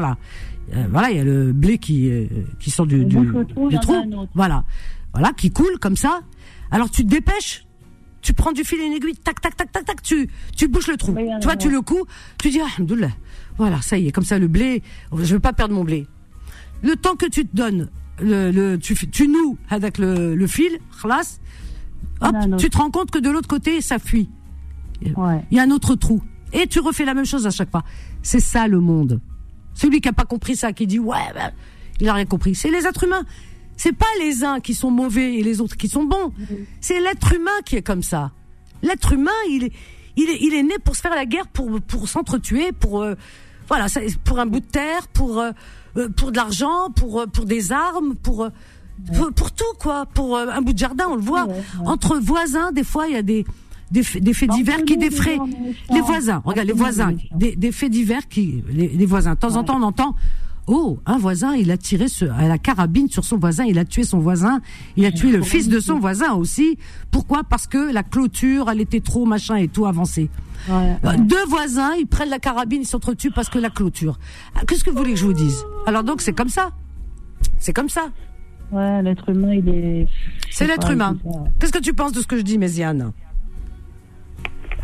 il y a le blé qui sort du trou, voilà, qui coule comme ça. Alors tu te dépêches, tu prends du fil et une aiguille, tac, tac, tac, tac, tac, tu bouches le trou. Tu le couds, tu dis alhamdoulilah, voilà, ça y est, comme ça le blé, je veux pas perdre mon blé. Le temps que tu te donnes, tu noues avec le fil, khlas, hop, tu te rends compte que de l'autre côté ça fuit. Il y a un autre trou et tu refais la même chose à chaque fois. C'est ça le monde. Celui qui a pas compris ça, qui dit il a rien compris. C'est les êtres humains. C'est pas les uns qui sont mauvais et les autres qui sont bons. C'est l'être humain qui est comme ça. L'être humain, il est né pour se faire la guerre, pour s'entretuer, pour un bout de terre, pour de l'argent, pour des armes, pour tout quoi, pour un bout de jardin. On le voit entre voisins. Des fois, il y a des faits divers qui défraient les voisins. Regarde, les voisins, des faits divers les voisins. De temps en temps, on entend, un voisin, il a tiré à la carabine sur son voisin, il a tué son voisin, il a tué le fils de son voisin aussi. Pourquoi? Parce que la clôture, elle était trop machin et tout avancé. 2 voisins, ils prennent la carabine, ils s'entretuent parce que la clôture. Qu'est-ce que vous voulez que je vous dise? Alors donc, c'est comme ça. C'est comme ça. Ouais, l'être humain, il est... C'est l'être humain. Qu'est-ce que tu penses de ce que je dis, Méziane?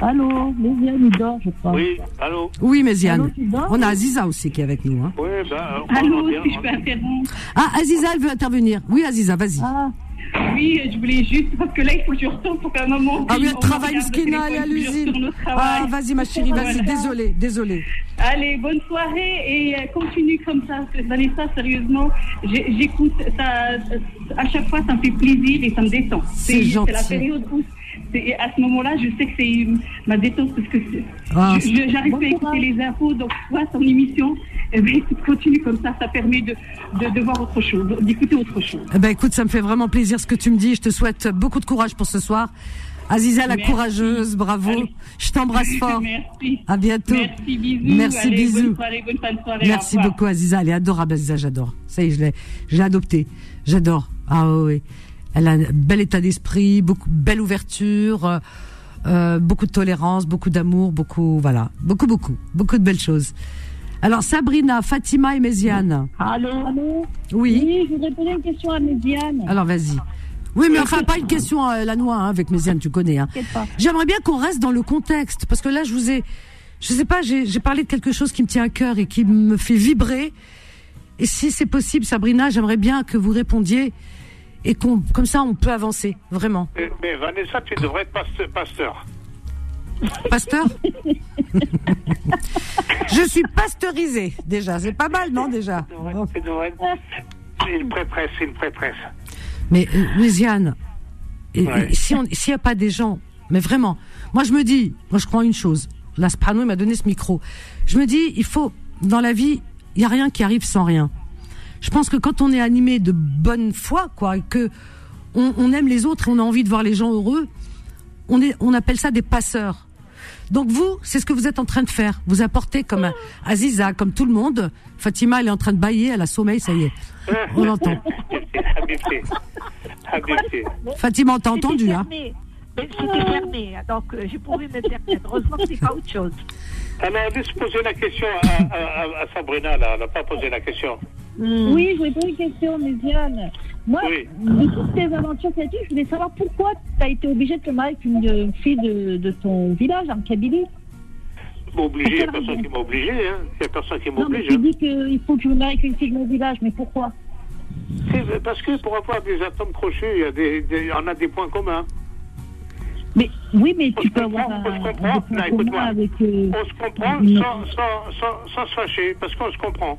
Allô, Méziane, il dort, je crois. Oui, allô. Oui, Méziane. Allô, tu dors? On a Aziza aussi qui est avec nous. Hein. Oui, Allô, si je peux interrompre. Ah, Aziza, elle veut intervenir. Oui, Aziza, vas-y. Ah, Oui, je voulais juste, parce que là, il faut que je retourne pour qu'à un moment. Ah oui, elle on travaille, regarde le Skina, elle est à téléphone, je l'usine. retourne au travail. Ah, vas-y, ma chérie, vas-y. Voilà. Désolée. Allez, bonne soirée et continue comme ça. Vanessa, sérieusement, j'écoute ça. À chaque fois, ça me fait plaisir et ça me détend. C'est gentil. C'est la période où, à ce moment-là, je sais que c'est ma détente parce que j'arrive pas à écouter les infos. Donc, toi, ton émission, continue comme ça. Ça permet de voir autre chose, d'écouter autre chose. Eh ben, écoute, ça me fait vraiment plaisir ce que tu me dis. Je te souhaite beaucoup de courage pour ce soir. Aziza, la courageuse, bravo. Allez. Je t'embrasse fort. Merci. À bientôt. Merci, bisous. Merci, Allez, bisous. Bonne soirée, bonne fin de soirée. Merci au revoir. beaucoup, Aziza. Elle est adorable, Aziza, j'adore. Ça y est, je l'ai adoptée. J'adore. Ah oui. Elle a un bel état d'esprit, belle ouverture, beaucoup de tolérance, beaucoup d'amour, beaucoup de belles choses. Alors, Sabrina, Fatima et Méziane. allô. Oui. Je voudrais poser une question à Méziane. Alors, vas-y. Oui, mais enfin, pas une question à la noix, avec Méziane, tu connais. Hein. T'inquiète pas. J'aimerais bien qu'on reste dans le contexte, parce que là, je sais pas, j'ai parlé de quelque chose qui me tient à cœur et qui me fait vibrer. Et si c'est possible, Sabrina, j'aimerais bien que vous répondiez et comme ça, on peut avancer, vraiment. Mais Vanessa, tu devrais être pasteur. Pasteur? Je suis pasteurisée, déjà. C'est pas mal, non, déjà? Tu devrais être... C'est une prêtresse. Mais, Méziane, Ouais. s'il n'y a pas des gens, mais vraiment, moi je crois en une chose. Là, Subhanahu, il m'a donné ce micro. Je me dis, dans la vie, il n'y a rien qui arrive sans rien. Je pense que quand on est animé de bonne foi, quoi, et que on aime les autres et on a envie de voir les gens heureux, on appelle ça des passeurs. Donc vous, c'est ce que vous êtes en train de faire. Vous apportez comme Aziza, comme tout le monde. Fatima, elle est en train de bâiller, elle a sommeil, ça y est. On l'entend. Habibti. Fatima, on t'a entendu, hein? C'était fermé, donc j'ai pouvais me permettre. Heureusement que c'est pas autre chose. Alors, laisse poser la question à Sabrina, là. Elle n'a pas posé la question. Oui, je voulais poser une question, Méziane. Moi, Oui. de toutes tes aventures que tu as eues, je voulais savoir pourquoi tu as été obligée de te marier avec une fille de ton village, en Kabylie. Obligé, il n'y a personne qui m'a obligé, hein. Il n'y a personne qui Non, mais m'oblige. tu Hein. dis qu'il faut que je me marie avec une fille de mon village, mais pourquoi? C'est parce que pour avoir des atomes crochus, on a des points communs. Mais oui, mais On tu se peux comprend, avoir on se un comprend. point Non, commun écoute-moi. avec... On se comprend une- sans se fâcher, parce qu'on se comprend.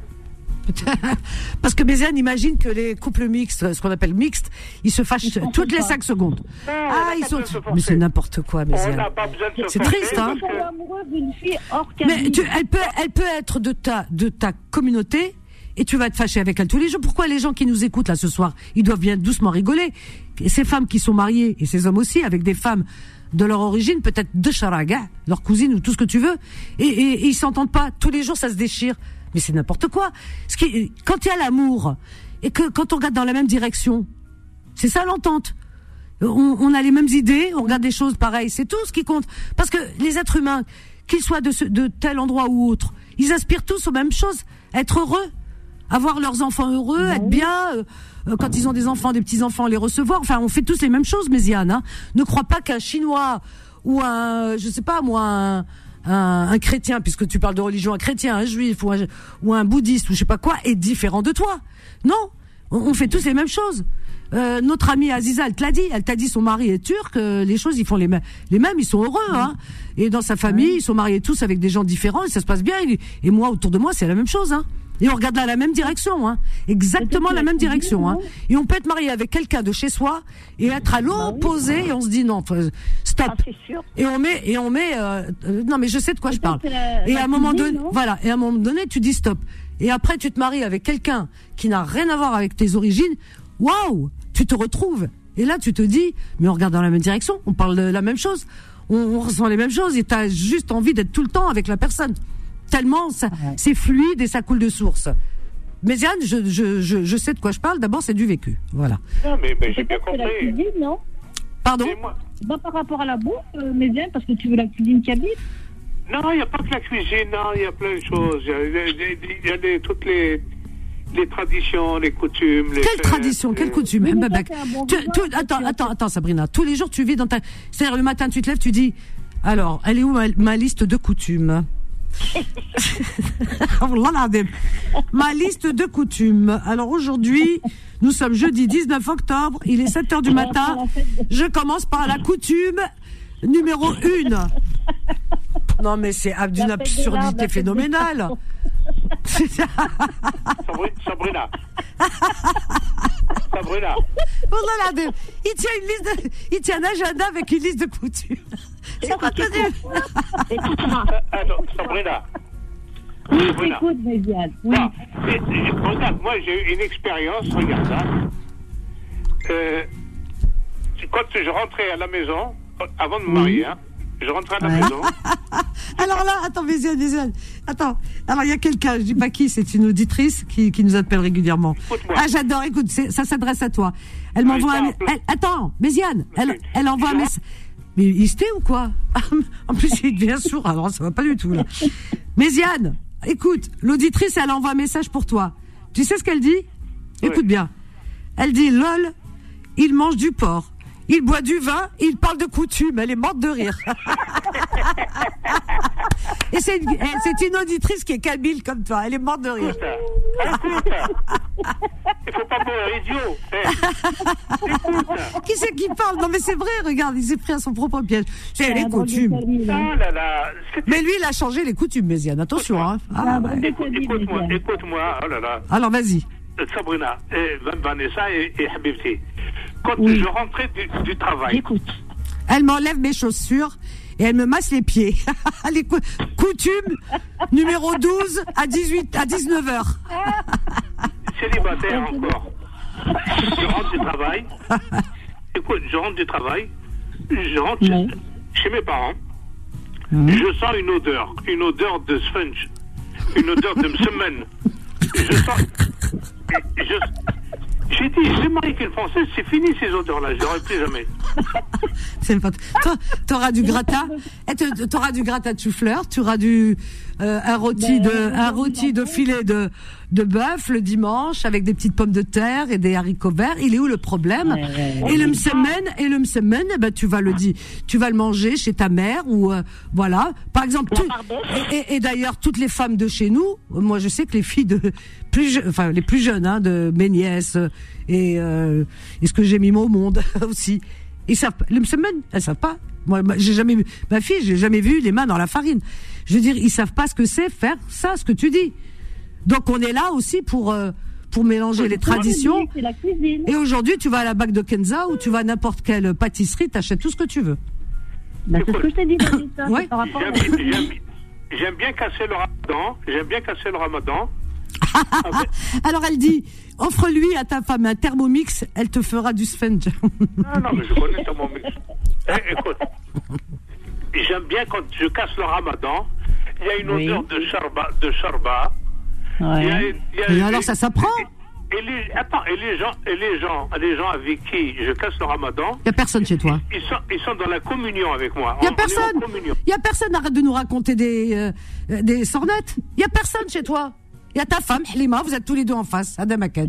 Parce que Méziane imagine que les couples mixtes, ce qu'on appelle mixtes, ils se fâchent toutes les 5 secondes. on Ils n'a sont... pas besoin de se Mais forcer. c'est n'importe quoi, On Méziane. n'a pas besoin de se C'est forcer, triste, hein. parce que- Tomber amoureux d'une fille hors Mais Kabylie. elle peut être de ta communauté et tu vas te fâcher avec elle tous les jours. Pourquoi les gens qui nous écoutent là ce soir, ils doivent bien doucement rigoler? Et ces femmes qui sont mariées, et ces hommes aussi, avec des femmes de leur origine, peut-être de Charaga, leur cousine ou tout ce que tu veux, et ils s'entendent pas. Tous les jours, ça se déchire. Mais c'est n'importe quoi. Quand il y a l'amour, et que quand on regarde dans la même direction, c'est ça l'entente. On a les mêmes idées, on regarde des choses pareilles, c'est tout ce qui compte. Parce que les êtres humains, qu'ils soient de tel endroit ou autre, ils aspirent tous aux mêmes choses. Être heureux, avoir leurs enfants heureux, être bien, quand ils ont des enfants, des petits-enfants, les recevoir. Enfin, on fait tous les mêmes choses, Méziane. Hein. Ne crois pas qu'un Chinois ou un, je sais pas moi, un chrétien, puisque tu parles de religion, un chrétien, un juif ou un bouddhiste ou je sais pas quoi, est différent de toi. Non, on fait tous les mêmes choses. Notre amie Aziza, elle t'a dit son mari est turc, les choses ils font les mêmes, ils sont heureux, hein. Et dans sa famille, ils sont mariés tous avec des gens différents et ça se passe bien. Et moi, autour de moi, c'est la même chose, hein. Et on regarde la même direction, hein. Exactement la même direction, hein. Et on peut être marié avec quelqu'un de chez soi et être à l'opposé et on se dit non, stop. Ah, c'est sûr. Et on met, non mais je sais de quoi je parle. c'est la- Et la à un moment cuisine, donné, non voilà. Et à un moment donné, tu dis stop. Et après, tu te maries avec quelqu'un qui n'a rien à voir avec tes origines. Waouh, tu te retrouves. Et là, tu te dis, mais on regarde dans la même direction, on parle de la même chose, on ressent les mêmes choses et t'as juste envie d'être tout le temps avec la personne. Tellement ça, c'est fluide et ça coule de source. Mais Yann, je sais de quoi je parle. D'abord, c'est du vécu. Voilà. Non, mais j'ai bien Peut-être que la compris. cuisine, non? Pardon? Et moi- Pas par rapport à la bouffe, Méziane, parce que tu veux la cuisine kabyle. Non, il n'y a pas que la cuisine, non, il y a plein de choses. Il y a toutes les traditions, les coutumes. Les Quelle fêtes, tradition, quelle coutume, Oui, mais Mbabak. ça, c'est un bon vivant, ça, Attends, Sabrina. Tous les jours, tu vis dans ta. C'est-à-dire, le matin, tu te lèves, tu dis Alors, elle est où ma liste de coutumes? Ma liste de coutumes. Alors aujourd'hui, nous sommes jeudi 19 octobre, il est 7h du matin. Je commence par la coutume numéro 1. Non mais c'est d'une absurdité phénoménale. Sabrina. Il tient un agenda avec une liste de coutumes. C'est pas terrible. Attends, Sabrina. Oui, écoute, Méziane. Oui. Non, regarde, moi j'ai eu une expérience, regarde. Quand je rentrais à la maison, avant de me marier, je rentrais à la maison. Alors là, attends, Méziane. Attends. Alors il y a quelqu'un, je dis pas qui, c'est une auditrice qui nous appelle régulièrement. Écoute-moi. Ah, j'adore, écoute, ça s'adresse à toi. Elle m'envoie attends, Méziane, elle envoie un message. Mais il se tait ou quoi? En plus, il devient sourd, alors ça va pas du tout, là. Méziane, écoute, l'auditrice, elle envoie un message pour toi. Tu sais ce qu'elle dit? Écoute bien. Elle dit, lol, il mange du porc, il boit du vin, il parle de coutume. Elle est morte de rire. Et c'est une auditrice qui est kabyle comme toi. Elle est morte de rire. Écoute. Il faut pas mourir idiot. Écoute. Qui c'est qui parle? Non mais c'est vrai, regarde, il s'est pris à son propre piège. C'est les coutumes. Ah là là. Mais lui, il a changé les coutumes, Méziane. Attention, hein. Écoute-moi. Oh là là. Alors vas-y. Sabrina, Vanessa et Habibti. Quand je rentrais du travail. J'écoute. Elle m'enlève mes chaussures et elle me masse les pieds. Les coutumes numéro 12 à 19h. Célibataire encore. Je rentre du travail. Écoute, je rentre du travail. Je rentre chez mes parents. Je sens une odeur de sponge, une odeur de semaine. Je sens. J'ai dit, je vais marier avec une Française, c'est fini ces odeurs-là, je n'aurai plus jamais. C'est pas. T'auras du gratin, t'auras du gratin de chou-fleur, tu auras un rôti de filet de bœuf le dimanche avec des petites pommes de terre et des haricots verts. Il est où le problème? Et le msemen, ben tu vas le manger chez ta mère ou voilà. Par exemple, et d'ailleurs toutes les femmes de chez nous, moi je sais que les filles les plus jeunes de mes nièces et ce que j'ai mis au monde aussi. Ils savent pas. Les semaines, elles savent pas. Moi, j'ai jamais vu. Ma fille, j'ai jamais vu les mains dans la farine. Je veux dire, ils savent pas ce que c'est faire ça, ce que tu dis. Donc, on est là aussi pour mélanger les traditions. C'est la cuisine. Et aujourd'hui, tu vas à la bac de Kenza ou tu vas à n'importe quelle pâtisserie, t'achètes tout ce que tu veux. Ben, c'est ce que je t'ai dit, Vanessa. Ouais. J'aime bien casser le ramadan. Alors elle dit, offre-lui à ta femme un Thermomix, elle te fera du sponge. Non, mais je connais Thermomix. Écoute, j'aime bien quand je casse le ramadan, il y a une odeur de charba. Ouais. Et alors ça s'apprend. Et les gens avec qui je casse le ramadan, il y a personne chez toi. Ils sont dans la communion avec moi. Il y a personne. Il y a personne. Arrête de nous raconter des sornettes. Il y a personne chez toi. Il y a ta femme, Halima, vous êtes tous les deux en face, Adam Aken.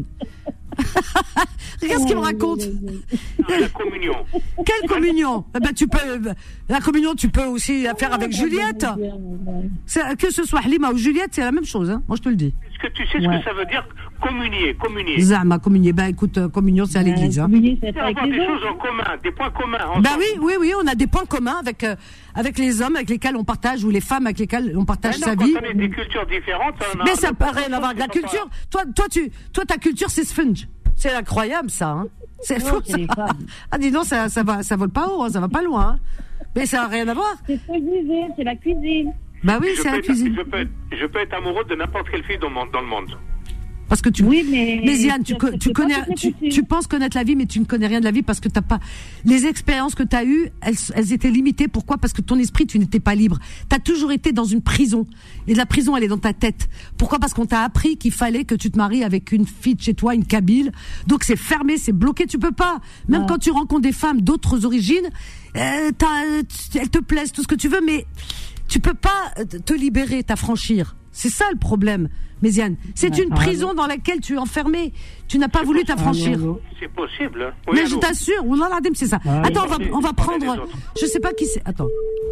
Regarde ce qu'il me raconte. La communion. Quelle communion? La communion, tu peux aussi la faire avec Juliette. Que ce soit Halima ou Juliette, c'est la même chose, hein. Moi, je te le dis. Est-ce que tu sais ce que ça veut dire communier? Zama, communier. Ben, écoute, communion, c'est à l'église, hein. Communier, c'est Il y a avec des les choses autres. en commun, des points communs. Ensemble. Ben oui, on a des points communs avec les hommes avec lesquels on partage ou les femmes avec lesquelles on partage sa vie. Quand on est des cultures différentes, mais ça n'a rien à voir avec la culture. Toi, ta culture, c'est sponge. C'est incroyable, ça, hein. C'est fou, ça. Ah, dis donc, ça vole pas haut, hein, ça va pas loin, hein. Mais ça n'a rien à voir. C'est ce que je disais, c'est la cuisine. Bah oui, c'est la cuisine. Je peux être amoureux de n'importe quelle fille dans le monde. Parce que mais Ziane, tu penses connaître la vie, mais tu ne connais rien de la vie parce que t'as pas, les expériences que t'as eues, elles étaient limitées. Pourquoi? Parce que ton esprit, tu n'étais pas libre. T'as toujours été dans une prison. Et la prison, elle est dans ta tête. Pourquoi? Parce qu'on t'a appris qu'il fallait que tu te maries avec une fille de chez toi, une kabyle. Donc c'est fermé, c'est bloqué, tu peux pas. Même quand tu rencontres des femmes d'autres origines, elles te plaisent, tout ce que tu veux, mais tu peux pas te libérer, t'affranchir. C'est ça le problème, Méziane. C'est une prison dans laquelle tu es enfermé. Tu n'as pas voulu t'affranchir. C'est possible. Hein. Mais je t'assure, c'est ça. Attends, on va prendre. Je sais pas qui c'est. Attends.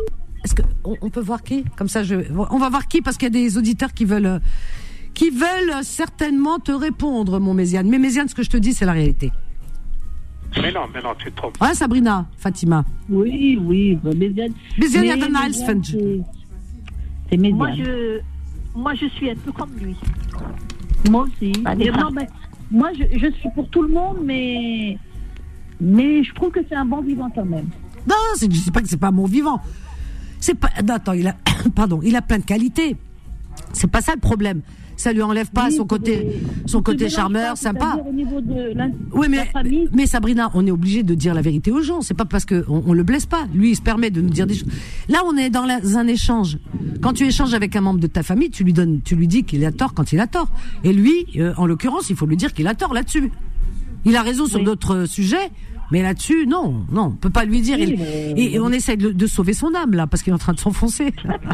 est-ce que on peut voir qui? Comme ça, on va voir qui, parce qu'il y a des auditeurs qui veulent certainement te répondre, mon Méziane. Mais Méziane, ce que je te dis, c'est la réalité. Mais non, tu te trompes. Ah, Sabrina, Fatima. Oui, Méziane. Méziane, il y a un nice fun. C'est Méziane. Moi, je suis un peu comme lui. Moi aussi. Moi, je suis pour tout le monde, mais je trouve que c'est un bon vivant quand même. Non, je ne dis pas que c'est pas un bon vivant. C'est pas. Attends, il a plein de qualités. C'est pas ça le problème. Ça lui enlève pas son côté charmeur, sympa. Au niveau de oui, la famille. mais Sabrina, on est obligé de dire la vérité aux gens. C'est pas parce que on le blesse pas. Lui, il se permet de nous dire des choses. Là, on est dans un échange. Quand tu échanges avec un membre de ta famille, tu lui dis qu'il a tort quand il a tort. Et lui, en l'occurrence, il faut lui dire qu'il a tort là-dessus. Il a raison sur d'autres sujets, mais là-dessus, non, on peut pas lui dire. Et on essaie de sauver son âme là, parce qu'il est en train de s'enfoncer.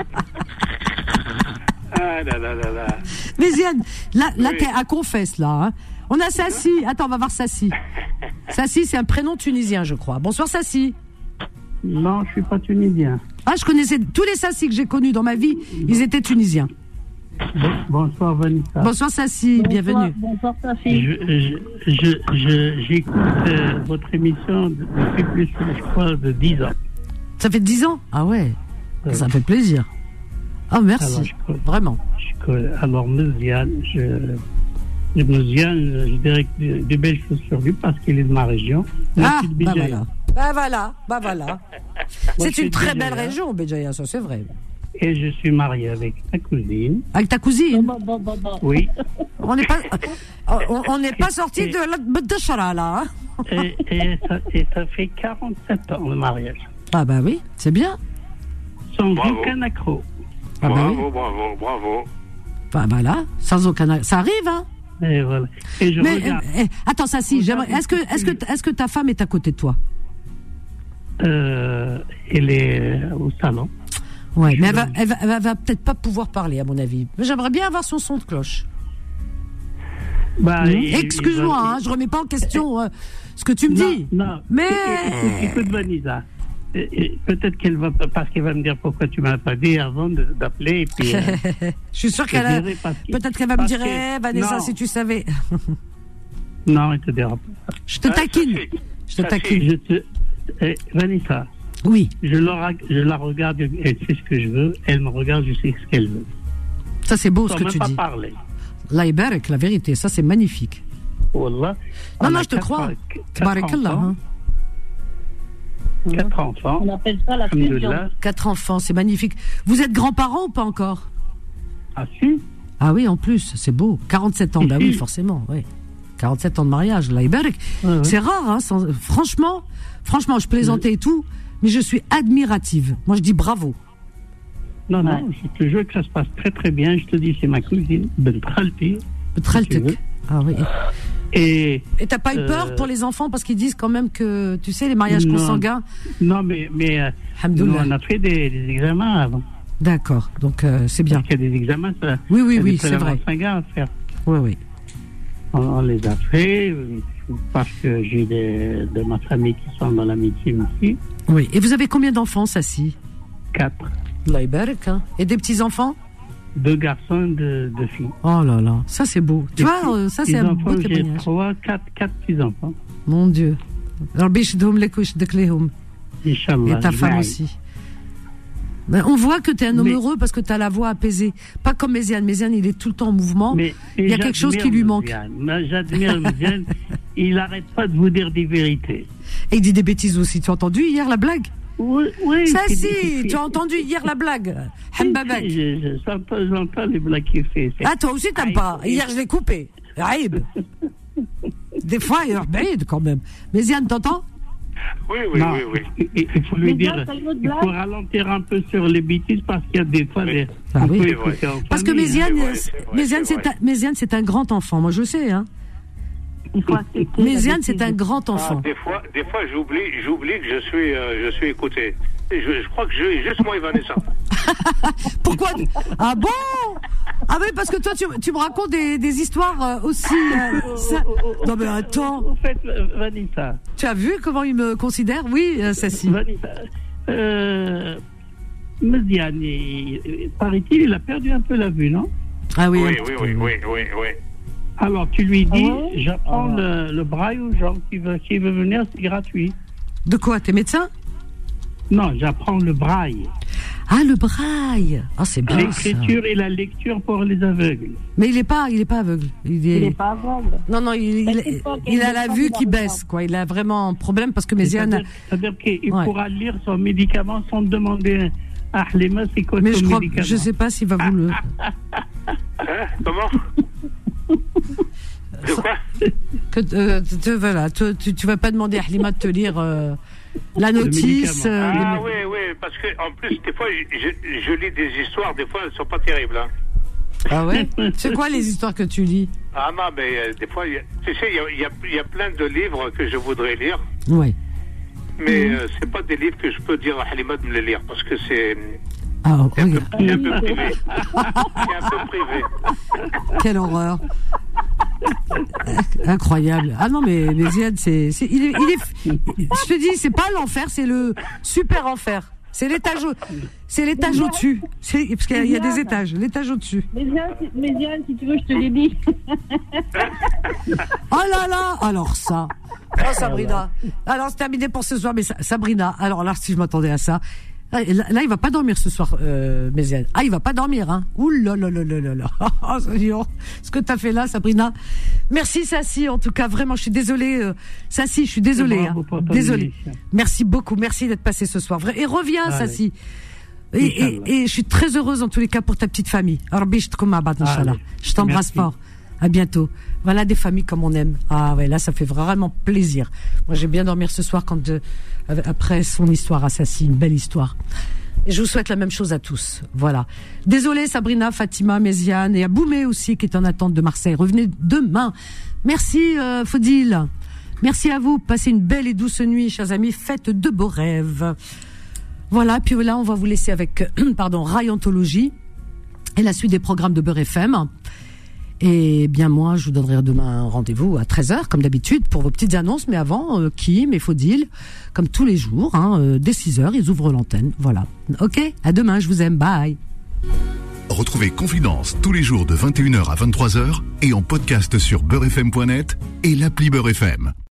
Ah là là là là. Méziane, là Oui. t'es à confesse là. Hein. On a Sassi. Attends, on va voir Sassi. Sassi, c'est un prénom tunisien, je crois. Bonsoir Sassi. Non, je suis pas tunisien. Ah, je connaissais tous les Sassi que j'ai connus dans ma vie. Ils étaient tunisiens. Bonsoir Vanessa. Bonsoir Sassi, bienvenue. Bonsoir Safi. J'écoute votre émission depuis plus, je crois, de 10 ans. Ça fait 10 ans? Ah ouais. Ça fait plaisir. Ah, merci. Alors, vraiment. Alors, Méziane, je dirais de belles choses sur lui parce qu'il est de ma région. Ah, bah voilà. C'est une très belle Béjaïa. région, Béjaïa, ça c'est vrai. Et je suis marié avec ta cousine. Avec ta cousine? Oui. On n'est pas sorti de la Bdachara, là. Hein. Et ça fait 47 ans le mariage. Ah bah oui, c'est bien. Sans Bravo. aucun accro. Ah bah oui. Bravo. Bah voilà, sans aucun. Ça arrive, hein. Et voilà. Et je regarde. Attends, ça si. Est-ce que ta femme est à côté de toi? Elle est au salon. Ouais, mais elle va peut-être pas pouvoir parler, à mon avis. Mais j'aimerais bien avoir son son de cloche. Bah, Excuse-moi, je remets pas en question ce que tu me dis. Non. Mais écoute, Vanessa. Peut-être qu'elle va, parce qu'elle va me dire pourquoi tu m'as pas dit avant d'appeler. Et puis, je suis sûr peut-être qu'elle va me dire, Vanessa, non. si tu savais. Non, elle te dira pas. Je te taquine. Vanessa. Oui. Je la regarde, elle sait ce que je veux. Elle me regarde, je sais ce qu'elle veut. Ça, c'est beau ce que même tu pas dis. Parler. La ibarak, la vérité, ça c'est magnifique. Wallah. Non, je te crois. Barakallah. Hein. 4 enfants. On appelle ça la fusion. 4 enfants, c'est magnifique. Vous êtes grands-parents ou pas encore? Ah si. Ah oui, en plus, c'est beau. 47 ans, bah oui, forcément, oui. 47 ans de mariage, la ibarak. Ouais. C'est rare, hein. Franchement, je plaisantais et tout, mais je suis admirative. Moi, je dis bravo. Non, je te jure que ça se passe très très bien. Je te dis, c'est ma cousine, Bentralti. Ah oui. Et t'as pas eu peur pour les enfants parce qu'ils disent quand même que, tu sais, les mariages consanguins. Non, mais nous, on a fait des examens avant. D'accord, donc c'est bien. Parce qu'il y a des examens, ça. Oui, c'est vrai. Sanguins à faire. Oui. On les a fait parce que j'ai de ma famille qui sont dans la médecine aussi. Oui. Et vous avez combien d'enfants, Sassi? 4. Allah ibarak, hein. Et des petits-enfants? 2 garçons, 2 filles. Oh là là, ça c'est beau. Tu vois, ça c'est un beau témoignage. J'ai 4 petits-enfants. Mon Dieu. Rabbi yshedhom lek wa yshedek lehom. Inch'Allah. Et ta femme aussi. Ben, on voit que tu es un homme heureux parce que tu as la voix apaisée. Pas comme Méziane. Méziane, il est tout le temps en mouvement. Mais il y a quelque chose qui lui manque. J'admire Méziane. Il n'arrête pas de vous dire des vérités. Et il dit des bêtises aussi. Tu as entendu hier la blague? Oui. Ça si, tu as entendu hier la blague. Hambabak. J'entends les blagues qu'il fait. Ah, toi aussi t'aimes pas. Hier je l'ai coupé. Aïb. Des fois, il est quand même. Méziane, t'entends? Oui. Il faut lui dire, il faut ralentir un peu sur les bêtises parce qu'il y a des fois parce que Méziane, c'est un grand enfant. Moi, je sais, hein. Méziane, c'est un grand enfant. Des fois, j'oublie que je suis écouté. Je crois que juste moi et Vanessa. Pourquoi? Ah bon? Ah oui, parce que toi, tu me racontes des histoires aussi. Non mais attends. En fait, Vanessa. Tu as vu comment il me considère? Oui, Sassi. Vanessa. Méziane, paraît-il, il a perdu un peu la vue, non? Ah oui. Oui. Alors, tu lui dis, j'apprends le braille aux gens qui veut venir, c'est gratuit. De quoi? T'es médecin? Non, j'apprends le braille. Ah, le braille. Ah, c'est bien. L'écriture et la lecture pour les aveugles. Mais il est pas aveugle. Il est pas aveugle. Non, il a la vue qui baisse, quoi. Il a vraiment un problème parce que Méziane. C'est-à-dire qu'il pourra lire son médicament sans demander à Halima c'est quoi son médicament. Mais je sais pas s'il va vous le. Comment? De quoi? Voilà, tu vas pas demander à Halima de te lire la notice. Oui, parce que en plus des fois je lis des histoires, des fois elles sont pas terribles. Hein. Ah ouais? C'est quoi les histoires que tu lis? Ah non, mais des fois, tu sais, il y a plein de livres que je voudrais lire. Oui. Mais c'est pas des livres que je peux dire à Halima de me les lire parce que c'est. Ah, c'est un peu privé. C'est un peu privé. Quelle horreur. Incroyable. Ah non, mais Ziad, je te dis, c'est pas l'enfer, c'est le super enfer. C'est l'étage au-dessus. Parce qu'il y a des étages. L'étage au-dessus. Méziane, si tu veux, je te l'ai dit. Oh là là. Alors ça. Oh, Sabrina. Alors, c'est terminé pour ce soir. Mais Sabrina, alors là, si je m'attendais à ça. Là, il va pas dormir ce soir, Méziane. Ah, il va pas dormir, hein. Ouh là là là là là. Ce que t'as fait là, Sabrina. Merci, Sassi. En tout cas, vraiment, je suis désolée, Sassi, je suis désolée, hein. Désolée. Merci beaucoup. Merci d'être passé ce soir. Et reviens, Sassi. Et je suis très heureuse, en tous les cas, pour ta petite famille. Je t'embrasse fort. À bientôt. Voilà des familles comme on aime. Ah ouais, là, ça fait vraiment plaisir. Moi, j'ai bien dormir ce soir après son histoire à Sassi, une belle histoire. Et je vous souhaite la même chose à tous. Voilà. Désolée, Sabrina, Fatima, Méziane et à Boumé aussi, qui est en attente de Marseille. Revenez demain. Merci, Faudil. Merci à vous. Passez une belle et douce nuit, chers amis. Faites de beaux rêves. Voilà. Puis là, on va vous laisser avec, Rayantologie et la suite des programmes de Beurre FM. Et bien moi, je vous donnerai demain un rendez-vous à 13h, comme d'habitude, pour vos petites annonces. Mais avant, Kim et Faudil, comme tous les jours, dès 6h, ils ouvrent l'antenne. Voilà. Ok, à demain, je vous aime, bye. Retrouvez Confidence tous les jours de 21h à 23h et en podcast sur beurrefm.net et l'appli Beurre FM.